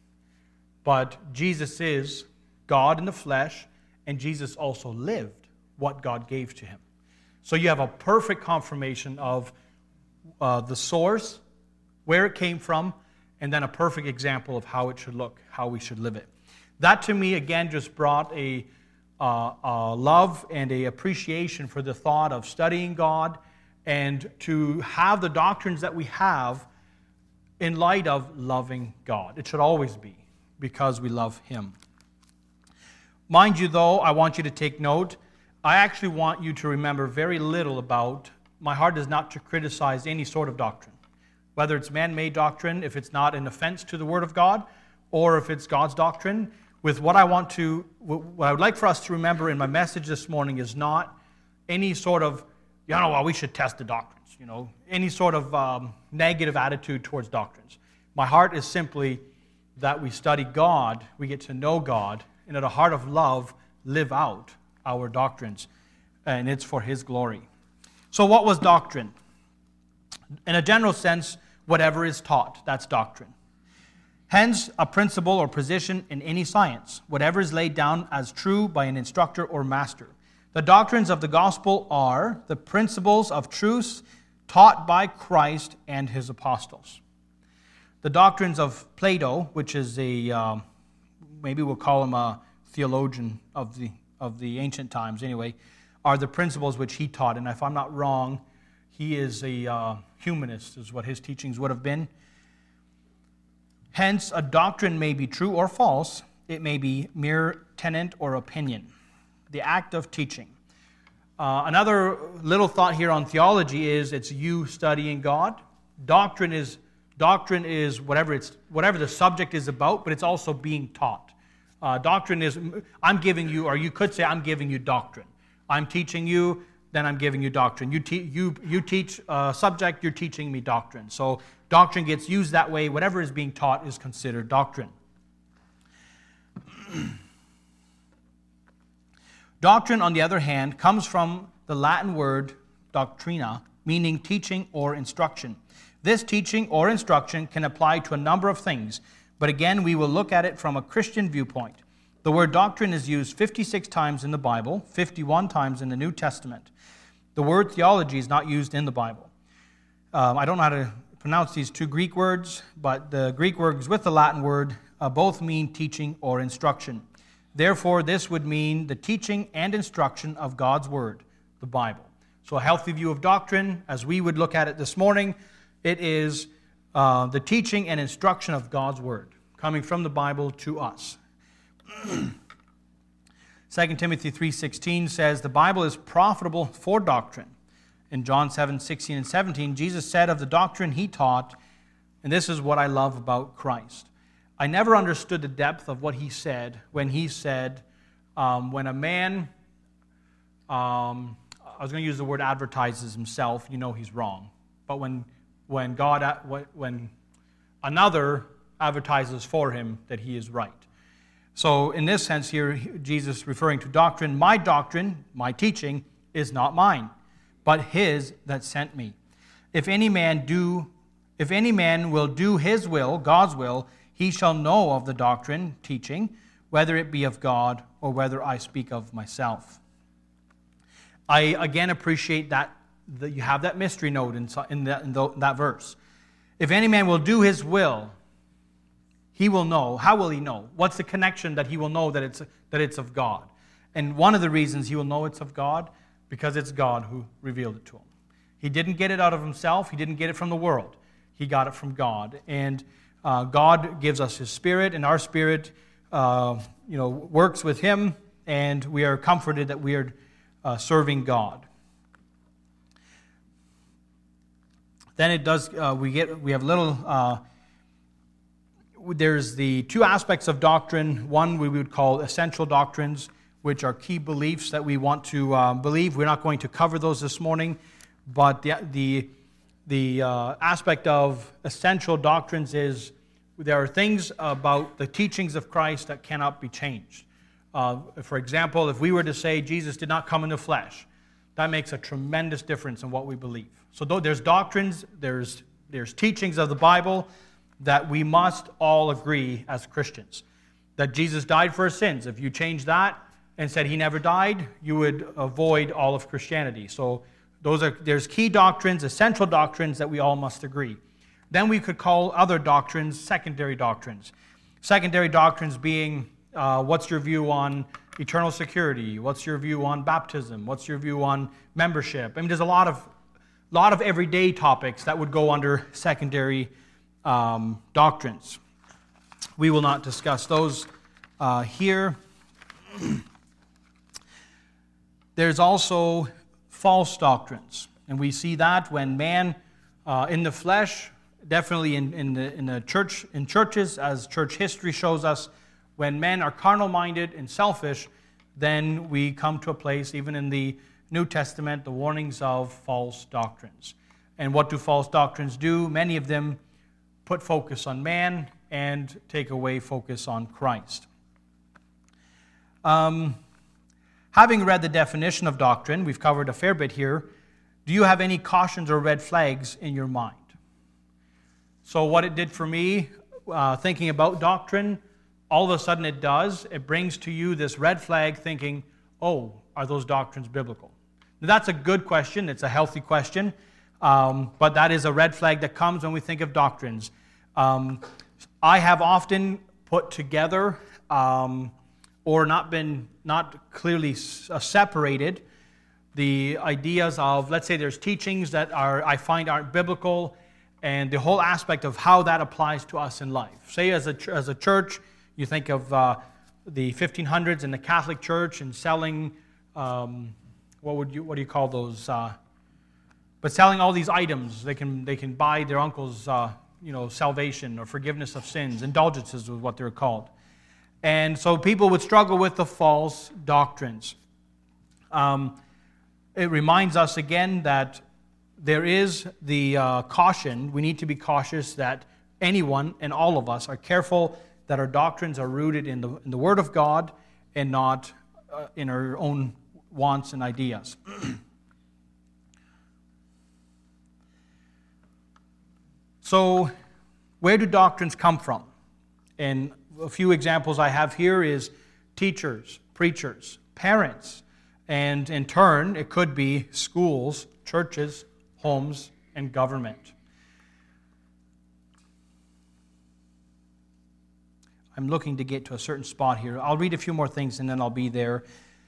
But Jesus is God in the flesh, and Jesus also lived what God gave to him. So you have a perfect confirmation of uh, the source, where it came from, and then a perfect example of how it should look, how we should live it. That to me, again, just brought a, uh, a love and a appreciation for the thought of studying God and to have the doctrines that we have in light of loving God. It should always be because we love him. Mind you, though, I want you to take note. I actually want you to remember very little about, my heart is not to criticize any sort of doctrine, whether it's man-made doctrine, if it's not an offense to the Word of God, or if it's God's doctrine. With what I want to, what I would like for us to remember in my message this morning is not any sort of, you know, well, we should test the doctrines, you know, any sort of um, negative attitude towards doctrines. My heart is simply that we study God, we get to know God, and at a heart of love, live out our doctrines, and it's for his glory. So what was doctrine? In a general sense, whatever is taught, that's doctrine. Hence, a principle or position in any science, whatever is laid down as true by an instructor or master. The doctrines of the gospel are the principles of truth taught by Christ and his apostles. The doctrines of Plato, which is a, uh, maybe we'll call him a theologian of the of the ancient times anyway, are the principles which he taught. And if I'm not wrong, he is a uh, humanist, is what his teachings would have been. Hence, a doctrine may be true or false. It may be mere tenet or opinion. The act of teaching. Uh, another little thought here on theology is it's you studying God. Doctrine is doctrine is whatever it's whatever the subject is about, but it's also being taught. Uh, doctrine is I'm giving you, or you could say I'm giving you doctrine. I'm teaching you, then I'm giving you doctrine. You te- you you teach a subject, you're teaching me doctrine. So doctrine gets used that way. Whatever is being taught is considered doctrine. Doctrine, on the other hand, comes from the Latin word doctrina, meaning teaching or instruction. This teaching or instruction can apply to a number of things, but again, we will look at it from a Christian viewpoint. The word doctrine is used fifty-six times in the Bible, fifty-one times in the New Testament. The word theology is not used in the Bible. Um, I don't know how to pronounce these two Greek words, but the Greek words with the Latin word uh, both mean teaching or instruction. Therefore, this would mean the teaching and instruction of God's Word, the Bible. So a healthy view of doctrine, as we would look at it this morning, it is uh, the teaching and instruction of God's Word, coming from the Bible to us. Second Timothy three sixteen says, the Bible is profitable for doctrine. In John seven sixteen and seventeen, Jesus said of the doctrine he taught, and this is what I love about Christ. I never understood the depth of what he said when he said, um, when a man, um, I was going to use the word advertises himself, you know he's wrong. But when when God, when another advertises for him that he is right. So in this sense here, Jesus referring to doctrine, my doctrine, my teaching, is not mine, but his that sent me. If any man do, if any man will do his will, God's will, he shall know of the doctrine, teaching, whether it be of God or whether I speak of myself. I again appreciate that, that you have that mystery note in, in, that, in the, that verse. If any man will do his will, he will know. How will he know? What's the connection that he will know that it's, that it's of God? And one of the reasons he will know it's of God, because it's God who revealed it to him. He didn't get it out of himself. He didn't get it from the world. He got it from God. And uh, God gives us his Spirit, and our spirit uh, you know, works with him, and we are comforted that we are uh, serving God. Then it does, uh, we get, we have little, uh, there's the two aspects of doctrine. One we would call essential doctrines, which are key beliefs that we want to uh, believe. We're not going to cover those this morning, but the the, the uh, aspect of essential doctrines is there are things about the teachings of Christ that cannot be changed. Uh, for example, if we were to say Jesus did not come in the flesh, that makes a tremendous difference in what we believe. So though there's doctrines, there's there's teachings of the Bible that we must all agree as Christians. That Jesus died for our sins. If you change that and said he never died, you would avoid all of Christianity. So those are there's key doctrines, essential doctrines that we all must agree. Then we could call other doctrines secondary doctrines. Secondary doctrines being uh, what's your view on eternal security? What's your view on baptism? What's your view on membership? I mean, there's a lot of lot of everyday topics that would go under secondary um, doctrines. We will not discuss those uh, here. There's also false doctrines, and we see that when man uh, in the flesh, definitely in, in the in the church in churches, as church history shows us, when men are carnal-minded and selfish, then we come to a place, even in the New Testament, the warnings of false doctrines. And what do false doctrines do? Many of them put focus on man and take away focus on Christ. Um, having read the definition of doctrine, we've covered a fair bit here. Do you have any cautions or red flags in your mind? So what it did for me, uh, thinking about doctrine, all of a sudden it does. It brings to you this red flag thinking, oh, are those doctrines biblical? Now, that's a good question. It's a healthy question. Um, but that is a red flag that comes when we think of doctrines. Um, I have often put together um, or not been, not clearly uh, separated the ideas of, let's say there's teachings that are I find aren't biblical, and the whole aspect of how that applies to us in life. Say as a, as a church, you think of uh, the fifteen hundreds in the Catholic Church and selling, um, what would you what do you call those? Uh, but selling all these items, they can they can buy their uncle's uh, you know salvation or forgiveness of sins. Indulgences was what they're called, and so people would struggle with the false doctrines. Um, it reminds us again that there is the uh, caution. We need to be cautious that anyone and all of us are careful that our doctrines are rooted in the, in the Word of God and not uh, in our own wants and ideas. So, where do doctrines come from? And a few examples I have here is teachers, preachers, parents, and in turn, it could be schools, churches, homes, and government. I'm looking to get to a certain spot here. I'll read a few more things and then I'll be there.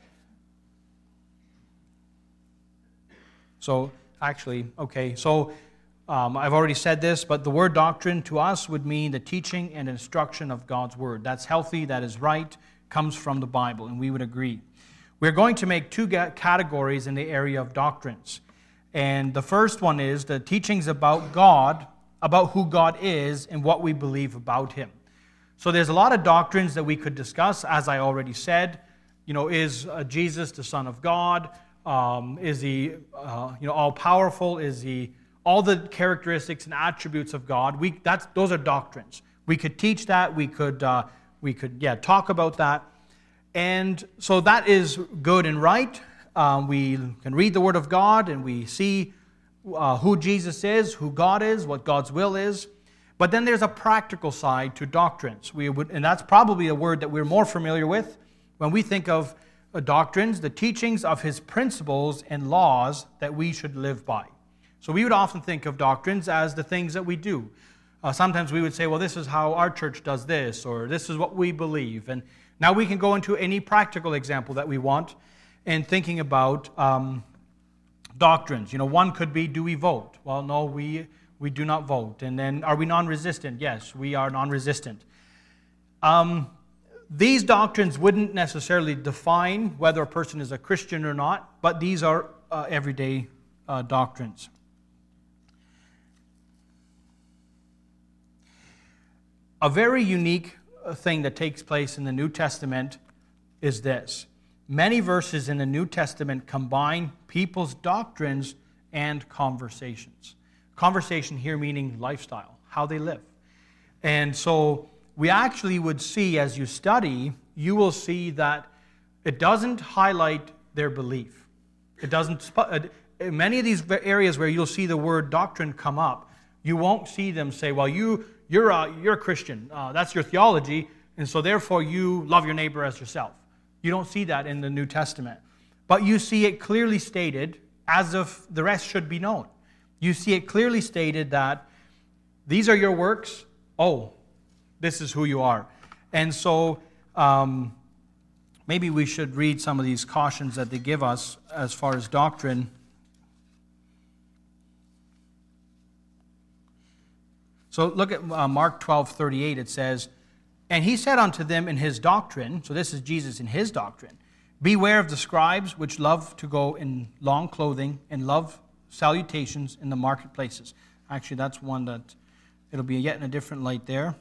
So, actually, okay, so um, I've already said this, but the word doctrine to us would mean the teaching and instruction of God's word. That's healthy, that is right, comes from the Bible, and we would agree. We're going to make two categories in the area of doctrines. And the first one is the teachings about God, about who God is and what we believe about him. So there's a lot of doctrines that we could discuss, as I already said. You know, is uh, Jesus the Son of God? Um, is he, uh, you know, all-powerful? Is he all the characteristics and attributes of God? We that's those are doctrines. We could teach that. We could, uh, we could, yeah, talk about that. And so that is good and right. Um, we can read the Word of God and we see uh, who Jesus is, who God is, what God's will is. But then there's a practical side to doctrines. We would, and that's probably a word that we're more familiar with when we think of uh, doctrines, the teachings of his principles and laws that we should live by. So we would often think of doctrines as the things that we do. Uh, sometimes we would say, well, this is how our church does this, or this is what we believe. And now we can go into any practical example that we want in thinking about um, doctrines. You know, one could be, do we vote? Well, no, we we do not vote. And then, are we non-resistant? Yes, we are non-resistant. Um, these doctrines wouldn't necessarily define whether a person is a Christian or not, but these are uh, everyday uh, doctrines. A very unique thing that takes place in the New Testament is this. Many verses in the New Testament combine people's doctrines and conversations. Conversation here meaning lifestyle, how they live. And so we actually would see, as you study, you will see that it doesn't highlight their belief. It doesn't, in many of these areas where you'll see the word doctrine come up, you won't see them say, well, you, you're, a, you're a Christian. Uh, that's your theology, and so therefore you love your neighbor as yourself. You don't see that in the New Testament. But you see it clearly stated as if the rest should be known. You see it clearly stated that these are your works. Oh, this is who you are. And so um, maybe we should read some of these cautions that they give us as far as doctrine. So look at uh, Mark twelve thirty-eight. It says, "And he said unto them in his doctrine," so this is Jesus in his doctrine, "Beware of the scribes which love to go in long clothing and love salutations in the marketplaces." Actually, that's one that it'll be yet in a different light there.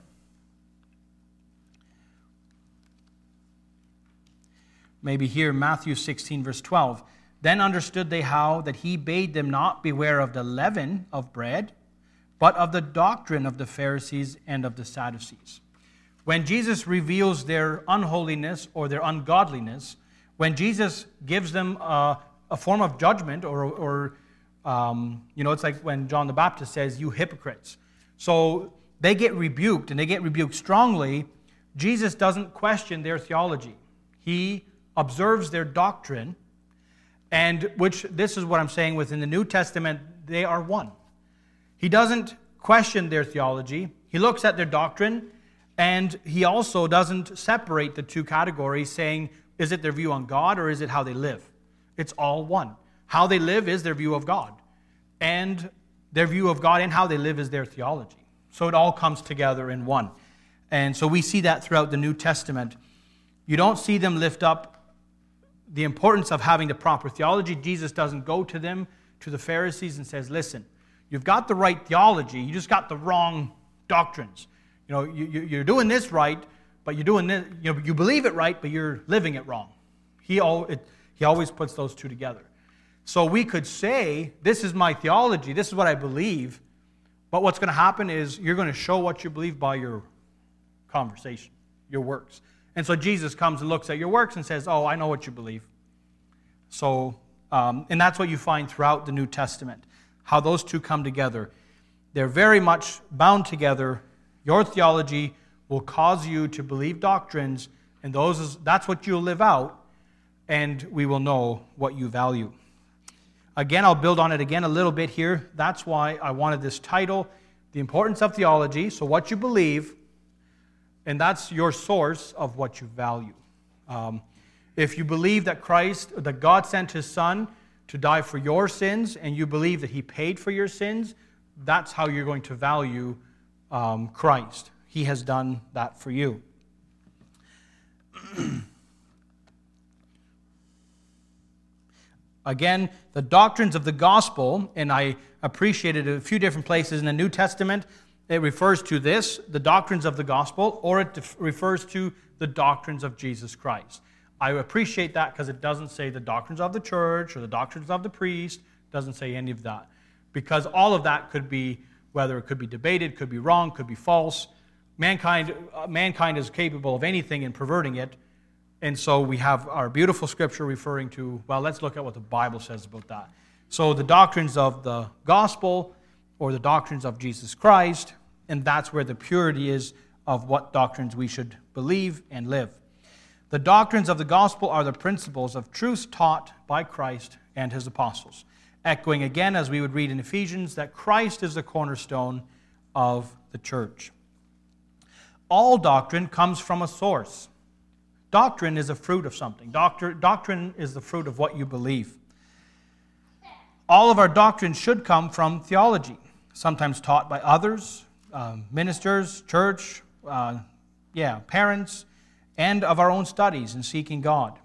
Maybe here, Matthew sixteen, verse twelve. "Then understood they how that he bade them not beware of the leaven of bread, but of the doctrine of the Pharisees and of the Sadducees." When Jesus reveals their unholiness or their ungodliness, when Jesus gives them a, a form of judgment, or, or um, you know, it's like when John the Baptist says, "You hypocrites." So they get rebuked, and they get rebuked strongly. Jesus doesn't question their theology. He observes their doctrine, and which, this is what I'm saying, within the New Testament, they are one. He doesn't question their theology. He looks at their doctrine, and he also doesn't separate the two categories, saying, is it their view on God or is it how they live? It's all one. How they live is their view of God. And their view of God and how they live is their theology. So it all comes together in one. And so we see that throughout the New Testament. You don't see them lift up the importance of having the proper theology. Jesus doesn't go to them, to the Pharisees, and says, listen, you've got the right theology, you just got the wrong doctrines. You know, you, you're doing this right, but you're doing this, you know, you believe it right, but you're living it wrong. He, all, it, he always puts those two together. So we could say, this is my theology, this is what I believe, but what's going to happen is you're going to show what you believe by your conversation, your works. And so Jesus comes and looks at your works and says, oh, I know what you believe. So, um, and that's what you find throughout the New Testament, how those two come together. They're very much bound together. Your theology will cause you to believe doctrines, and those is, that's what you'll live out, and we will know what you value. Again, I'll build on it again a little bit here. That's why I wanted this title, The Importance of Theology, so what you believe, and that's your source of what you value. Um, if you believe that Christ, that God sent His Son to die for your sins, and you believe that He paid for your sins, that's how you're going to value um, Christ. He has done that for you. Again, the doctrines of the gospel, and I appreciated a few different places in the New Testament, it refers to this, the doctrines of the gospel, or it refers to the doctrines of Jesus Christ. I appreciate that because it doesn't say the doctrines of the church or the doctrines of the priest. It doesn't say any of that. Because all of that could be, whether it could be debated, could be wrong, could be false. Mankind, uh, mankind is capable of anything and perverting it. And so we have our beautiful scripture referring to, well, let's look at what the Bible says about that. So the doctrines of the gospel or the doctrines of Jesus Christ, and that's where the purity is of what doctrines we should believe and live. The doctrines of the gospel are the principles of truth taught by Christ and His apostles. Echoing again, as we would read in Ephesians, that Christ is the cornerstone of the church. All doctrine comes from a source. Doctrine is a fruit of something. Doctor, doctrine is the fruit of what you believe. all of our doctrine should come from theology, sometimes taught by others, uh, ministers, church, uh, yeah, parents, and of our own studies in seeking God.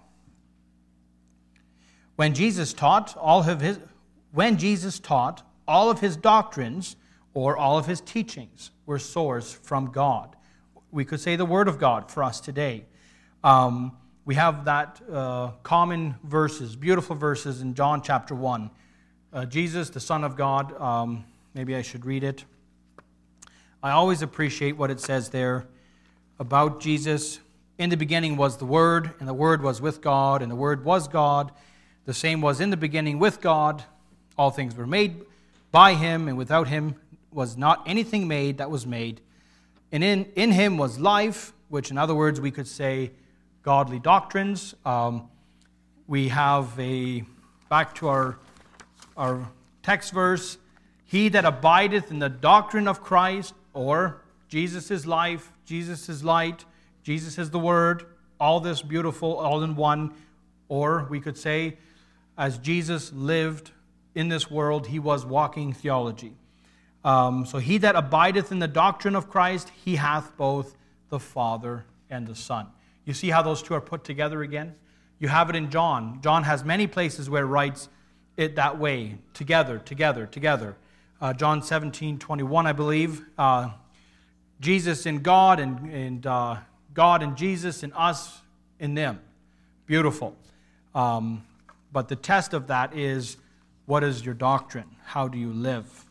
When Jesus taught all of his, when Jesus taught, all of his doctrines or all of his teachings were sourced from God. We could say the Word of God for us today. Um, we have that uh, common verses, beautiful verses in John chapter one. Uh, Jesus, the Son of God, um, maybe I should read it. I always appreciate what it says there about Jesus. In the beginning was the Word, and the Word was with God, and the Word was God. The same was in the beginning with God. All things were made by him, and without him was not anything made that was made. And in, in him was life, which in other words we could say godly doctrines. Um, we have a, back to our, our text verse, he that abideth in the doctrine of Christ, or Jesus is life, Jesus is light, Jesus is the Word, all this beautiful, all in one. Or we could say, as Jesus lived in this world, he was walking theology. Um, so he that abideth in the doctrine of Christ, he hath both the Father and the Son. You see how those two are put together again? You have it in John. John has many places where it writes it that way, together, together, together. Uh, John seventeen twenty-one, I believe. Uh, Jesus in God, and, and uh, God in Jesus, and us in them. Beautiful. Um, but the test of that is, what is your doctrine? How do you live?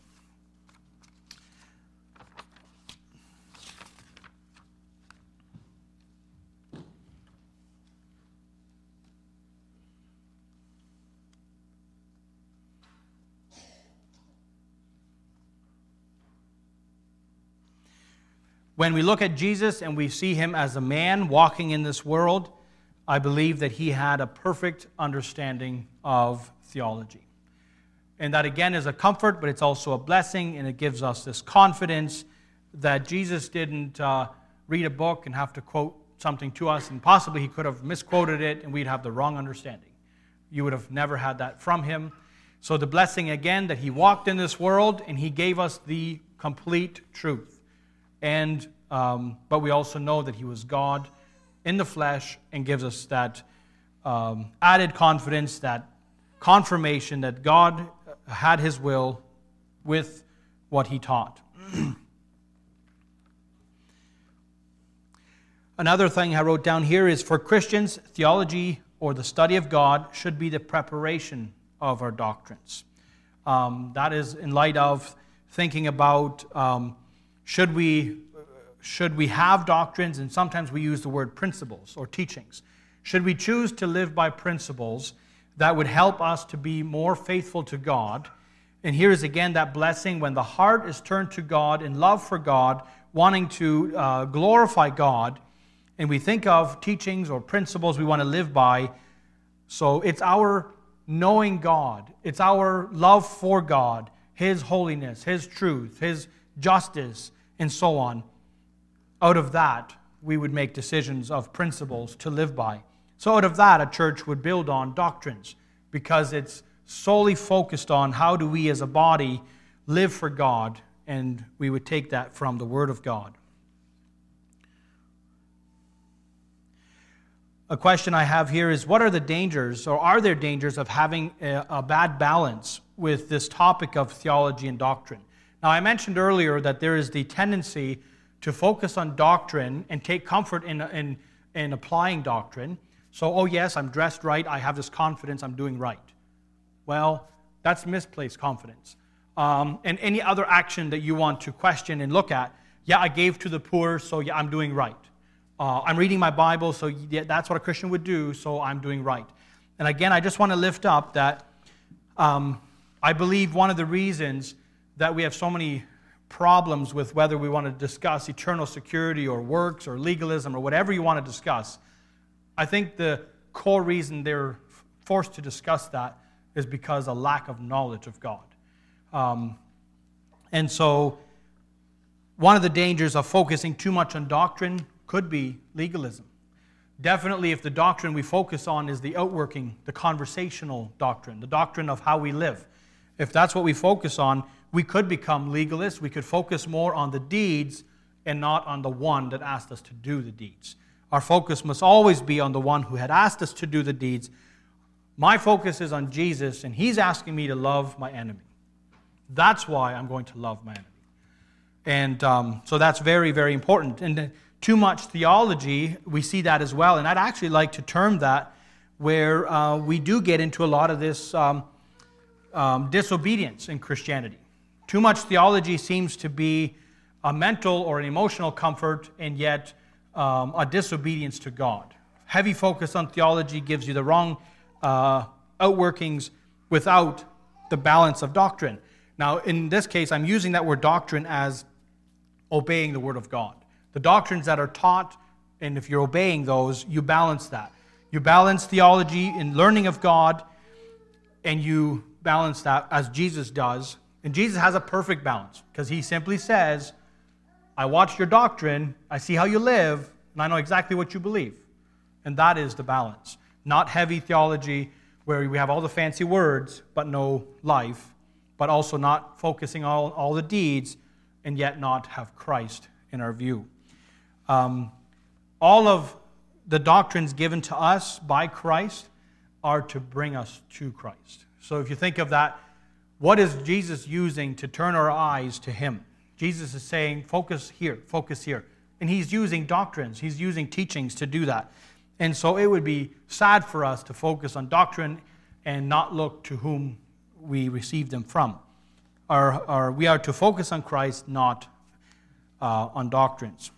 When we look at Jesus and we see him as a man walking in this world, I believe that he had a perfect understanding of theology. And that again is a comfort, but it's also a blessing, and it gives us this confidence that Jesus didn't uh, read a book and have to quote something to us, and possibly he could have misquoted it and we'd have the wrong understanding. You would have never had that from him. So the blessing again that he walked in this world and he gave us the complete truth. And um, but we also know that he was God in the flesh, and gives us that um, added confidence, that confirmation that God had his will with what he taught. Another thing I wrote down here is, for Christians, theology or the study of God should be the preparation of our doctrines. Um, that is in light of thinking about um, should we should we have doctrines, and sometimes we use the word principles or teachings. Should we choose to live by principles that would help us to be more faithful to God? And here is again that blessing when the heart is turned to God in love for God, wanting to uh, glorify God, and we think of teachings or principles we want to live by. So it's our knowing God, it's our love for God, his holiness, his truth, his justice, and so on. Out of that, we would make decisions of principles to live by. So out of that, a church would build on doctrines, because it's solely focused on how do we as a body live for God, and we would take that from the Word of God. A question I have here is, what are the dangers, or are there dangers of having a, a bad balance with this topic of theology and doctrine? Now, I mentioned earlier that there is the tendency to focus on doctrine and take comfort in, in, in applying doctrine. So, oh yes, I'm dressed right, I have this confidence, I'm doing right. Well, that's misplaced confidence. Um, and any other action that you want to question and look at, yeah, I gave to the poor, so yeah, I'm doing right. Uh, I'm reading my Bible, so yeah, that's what a Christian would do, so I'm doing right. And again, I just want to lift up that um, I believe one of the reasons that we have so many problems with whether we want to discuss eternal security or works or legalism or whatever you want to discuss, I think the core reason they're forced to discuss that is because of a lack of knowledge of God. Um, and so one of the dangers of focusing too much on doctrine could be legalism. Definitely if the doctrine we focus on is the outworking, the conversational doctrine, the doctrine of how we live. If that's what we focus on, we could become legalists. We could focus more on the deeds and not on the one that asked us to do the deeds. Our focus must always be on the one who had asked us to do the deeds. My focus is on Jesus, and he's asking me to love my enemy. That's why I'm going to love my enemy. And um, so that's very, very important. And uh, too much theology, we see that as well. And I'd actually like to term that where uh, we do get into a lot of this um, um, disobedience in Christianity. Too much theology seems to be a mental or an emotional comfort, and yet um, a disobedience to God. Heavy focus on theology gives you the wrong uh, outworkings without the balance of doctrine. Now, in this case, I'm using that word doctrine as obeying the Word of God. The doctrines that are taught, and if you're obeying those, you balance that. You balance theology in learning of God, and you balance that as Jesus does. And Jesus has a perfect balance, because he simply says, I watch your doctrine, I see how you live, and I know exactly what you believe. And that is the balance. Not heavy theology where we have all the fancy words, but no life, but also not focusing on all, all the deeds, and yet not have Christ in our view. Um, all of the doctrines given to us by Christ are to bring us to Christ. So if you think of that, what is Jesus using to turn our eyes to him? Jesus is saying, focus here, focus here. And he's using doctrines, he's using teachings to do that. And so it would be sad for us to focus on doctrine and not look to whom we receive them from. Our, our, we are to focus on Christ, not uh, on doctrines.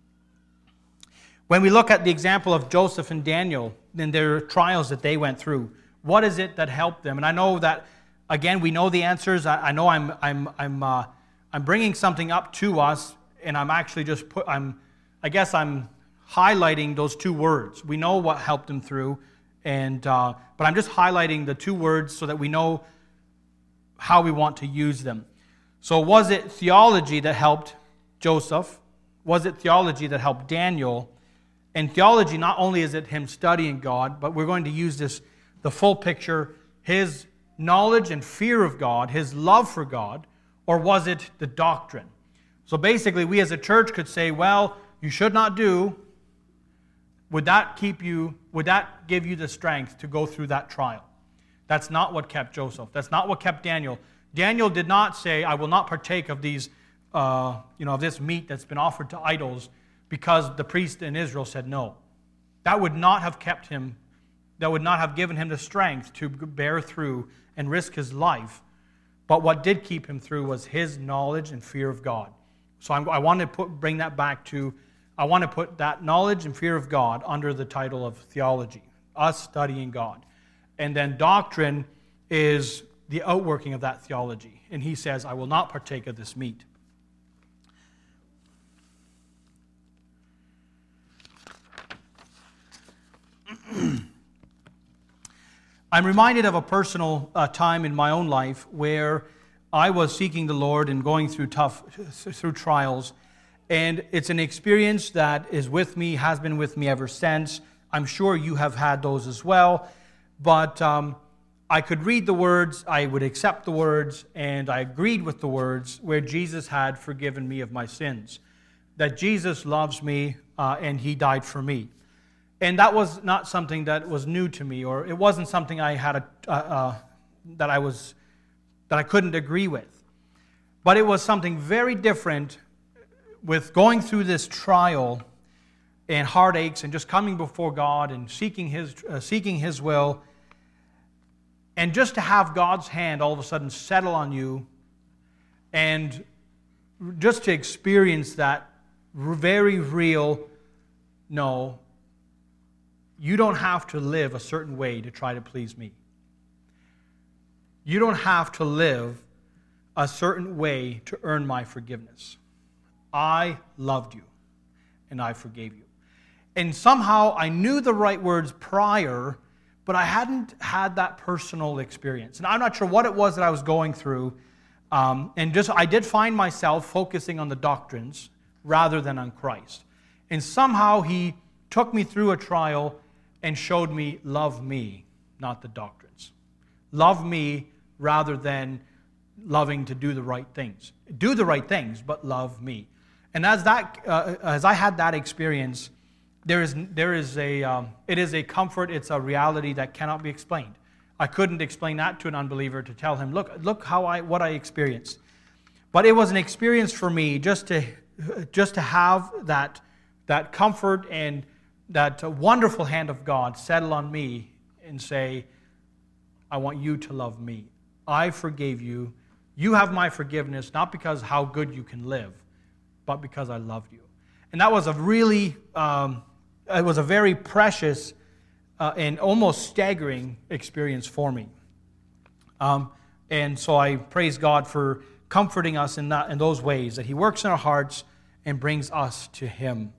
When we look at the example of Joseph and Daniel and their trials that they went through, what is it that helped them? And I know that, again, we know the answers. I, I know I'm I'm I'm uh, I'm bringing something up to us, and I'm actually just put. I'm I guess I'm highlighting those two words. We know what helped them through, and uh, but I'm just highlighting the two words so that we know how we want to use them. So was it theology that helped Joseph? Was it theology that helped Daniel? And theology, not only is it him studying God, but we're going to use this, the full picture, his knowledge and fear of God, his love for God, or was it the doctrine? So basically, we as a church could say, well, you should not do. Would that keep you, would that give you the strength to go through that trial? That's not what kept Joseph. That's not what kept Daniel. Daniel did not say, I will not partake of these, uh, you know, of this meat that's been offered to idols because the priest in Israel said no. That would not have kept him, that would not have given him the strength to bear through and risk his life. But what did keep him through was his knowledge and fear of God. So I'm, I want to put, bring that back to, I want to put that knowledge and fear of God under the title of theology, us studying God. And then doctrine is the outworking of that theology. And he says, I will not partake of this meat. I'm reminded of a personal uh, time in my own life where I was seeking the Lord and going through tough, through trials. And it's an experience that is with me, has been with me ever since. I'm sure you have had those as well. But um, I could read the words, I would accept the words, and I agreed with the words where Jesus had forgiven me of my sins. That Jesus loves me uh, and he died for me. And that was not something that was new to me, or it wasn't something I had a, uh, uh, that I was that I couldn't agree with. But it was something very different with going through this trial and heartaches and just coming before God and seeking His uh, seeking His will, and just to have God's hand all of a sudden settle on you, and just to experience that very real no. You don't have to live a certain way to try to please me. You don't have to live a certain way to earn my forgiveness. I loved you, and I forgave you. And somehow I knew the right words prior, but I hadn't had that personal experience. And I'm not sure what it was that I was going through. Um, and just I did find myself focusing on the doctrines rather than on Christ. And somehow He took me through a trial and showed me, love me, not the doctrines. Love me rather than loving to do the right things. Do the right things, but love me. And as that, uh, as I had that experience, there is there is a um, it is a comfort. It's a reality that cannot be explained. I couldn't explain that to an unbeliever to tell him, look, look how I what I experienced. But it was an experience for me just to just to have that that comfort and that wonderful hand of God settle on me and say, I want you to love me. I forgave you. You have my forgiveness, not because how good you can live, but because I loved you. And that was a really, um, it was a very precious uh, and almost staggering experience for me. Um, and so I praise God for comforting us in that in those ways, that He works in our hearts and brings us to Him.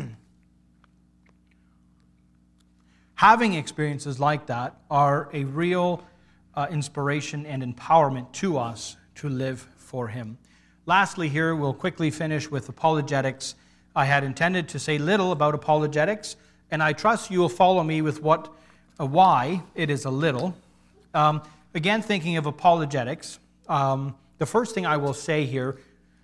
Having experiences like that are a real uh, inspiration and empowerment to us to live for Him. Lastly here, we'll quickly finish with apologetics. I had intended to say little about apologetics, and I trust you will follow me with what, uh, why it is a little. Um, again, thinking of apologetics, um, the first thing I will say here,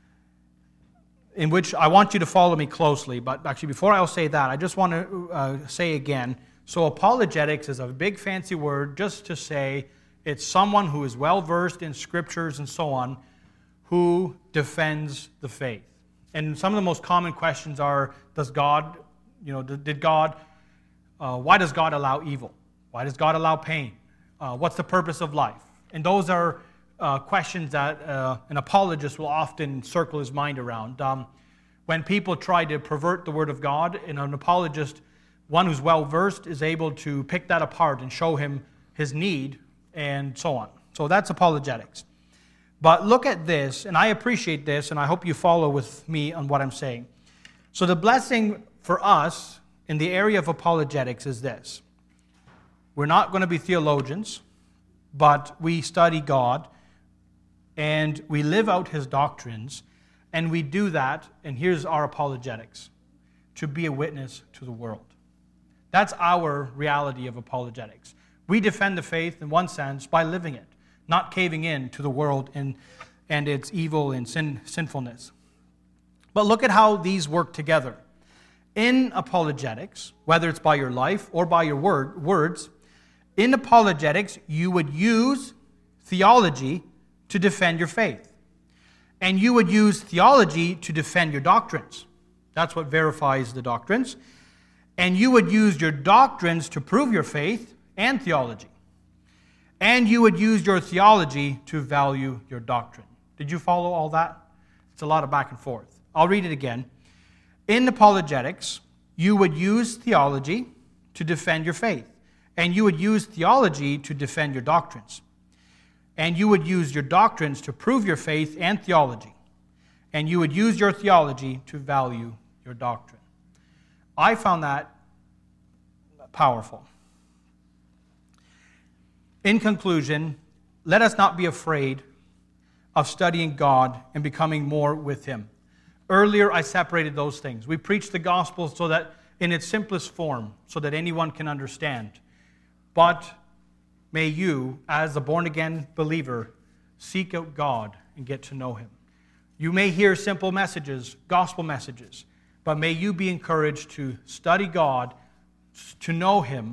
in which I want you to follow me closely, but actually before I'll say that, I just want to uh, say again, so apologetics is a big fancy word just to say it's someone who is well-versed in scriptures and so on, who defends the faith. And some of the most common questions are, does God, you know, did God, uh, why does God allow evil? Why does God allow pain? Uh, what's the purpose of life? And those are uh, questions that uh, an apologist will often circle his mind around. Um, when people try to pervert the Word of God, and an apologist, one who's well-versed, is able to pick that apart and show him his need and so on. So that's apologetics. But look at this, and I appreciate this, and I hope you follow with me on what I'm saying. So the blessing for us in the area of apologetics is this. We're not going to be theologians, but we study God, and we live out His doctrines, and we do that, and here's our apologetics, to be a witness to the world. That's our reality of apologetics. We defend the faith in one sense by living it, not caving in to the world and, and its evil and sin, sinfulness. But look at how these work together. In apologetics, whether it's by your life or by your word, words, in apologetics, you would use theology to defend your faith. And you would use theology to defend your doctrines. That's what verifies the doctrines. And you would use your doctrines to prove your faith and theology. And you would use your theology to value your doctrine. Did you follow all that? It's a lot of back and forth. I'll read it again. In apologetics, you would use theology to defend your faith. And you would use theology to defend your doctrines. And you would use your doctrines to prove your faith and theology. And you would use your theology to value your doctrine. I found that powerful. In conclusion, let us not be afraid of studying God and becoming more with Him. Earlier, I separated those things. We preach the gospel so that in its simplest form, so that anyone can understand. But may you, as a born-again believer, seek out God and get to know Him. You may hear simple messages, gospel messages, but may you be encouraged to study God, to know Him.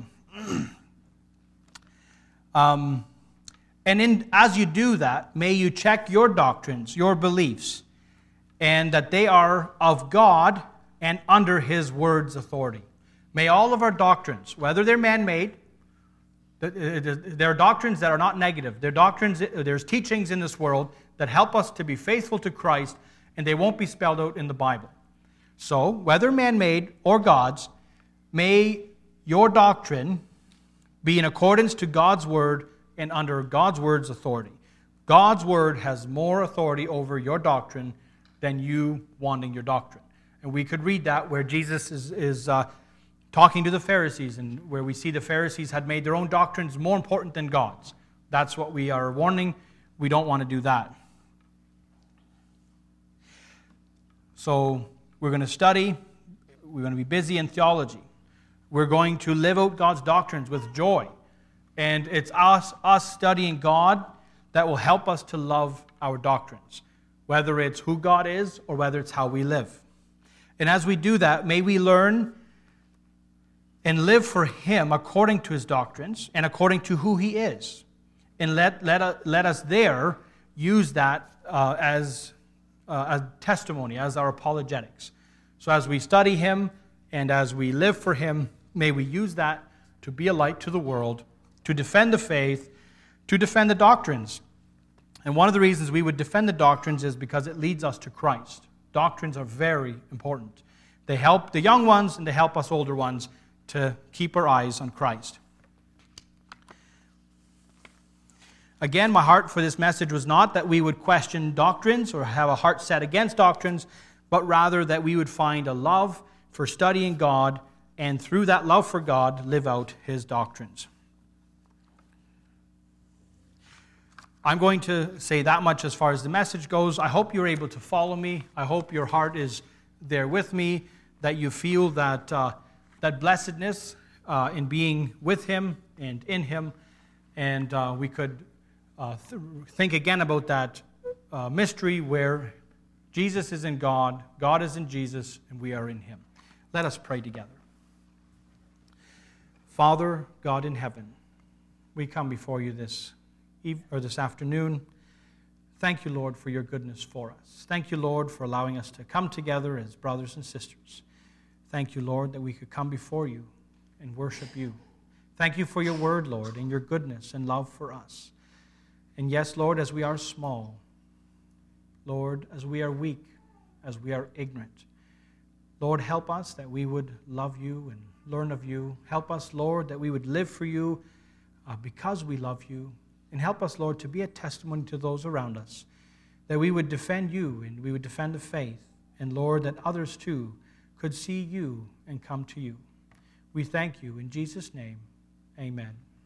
um, and in, as you do that, may you check your doctrines, your beliefs, and that they are of God and under His Word's authority. May all of our doctrines, whether they're man-made, there are doctrines that are not negative. There are doctrines, there's teachings in this world that help us to be faithful to Christ, and they won't be spelled out in the Bible. So, whether man-made or God's, may your doctrine be in accordance to God's Word and under God's Word's authority. God's Word has more authority over your doctrine than you wanting your doctrine. And we could read that where Jesus is, is uh, talking to the Pharisees, and where we see the Pharisees had made their own doctrines more important than God's. That's what we are warning. We don't want to do that. So we're going to study. We're going to be busy in theology. We're going to live out God's doctrines with joy. And it's us, us studying God that will help us to love our doctrines, whether it's who God is or whether it's how we live. And as we do that, may we learn and live for Him according to His doctrines and according to who He is. And let, let, uh, let us there use that uh, as uh, a testimony, as our apologetics. So as we study Him and as we live for Him, may we use that to be a light to the world, to defend the faith, to defend the doctrines. And one of the reasons we would defend the doctrines is because it leads us to Christ. Doctrines are very important. They help the young ones and they help us older ones to keep our eyes on Christ. Again, my heart for this message was not that we would question doctrines or have a heart set against doctrines, but rather that we would find a love for studying God and through that love for God, live out His doctrines. I'm going to say that much as far as the message goes. I hope you're able to follow me. I hope your heart is there with me, that you feel that uh, that blessedness uh, in being with Him and in Him. And uh, we could uh, th- think again about that uh, mystery where Jesus is in God, God is in Jesus, and we are in Him. Let us pray together. Father, God in heaven, we come before you this eve- or this afternoon. Thank you, Lord, for your goodness for us. Thank you, Lord, for allowing us to come together as brothers and sisters. Thank you, Lord, that we could come before you and worship you. Thank you for your word, Lord, and your goodness and love for us. And yes, Lord, as we are small, Lord, as we are weak, as we are ignorant, Lord, help us that we would love you and learn of you. Help us, Lord, that we would live for you uh, because we love you. And help us, Lord, to be a testimony to those around us, that we would defend you and we would defend the faith. And, Lord, that others, too, could see you and come to you. We thank you in Jesus' name. Amen.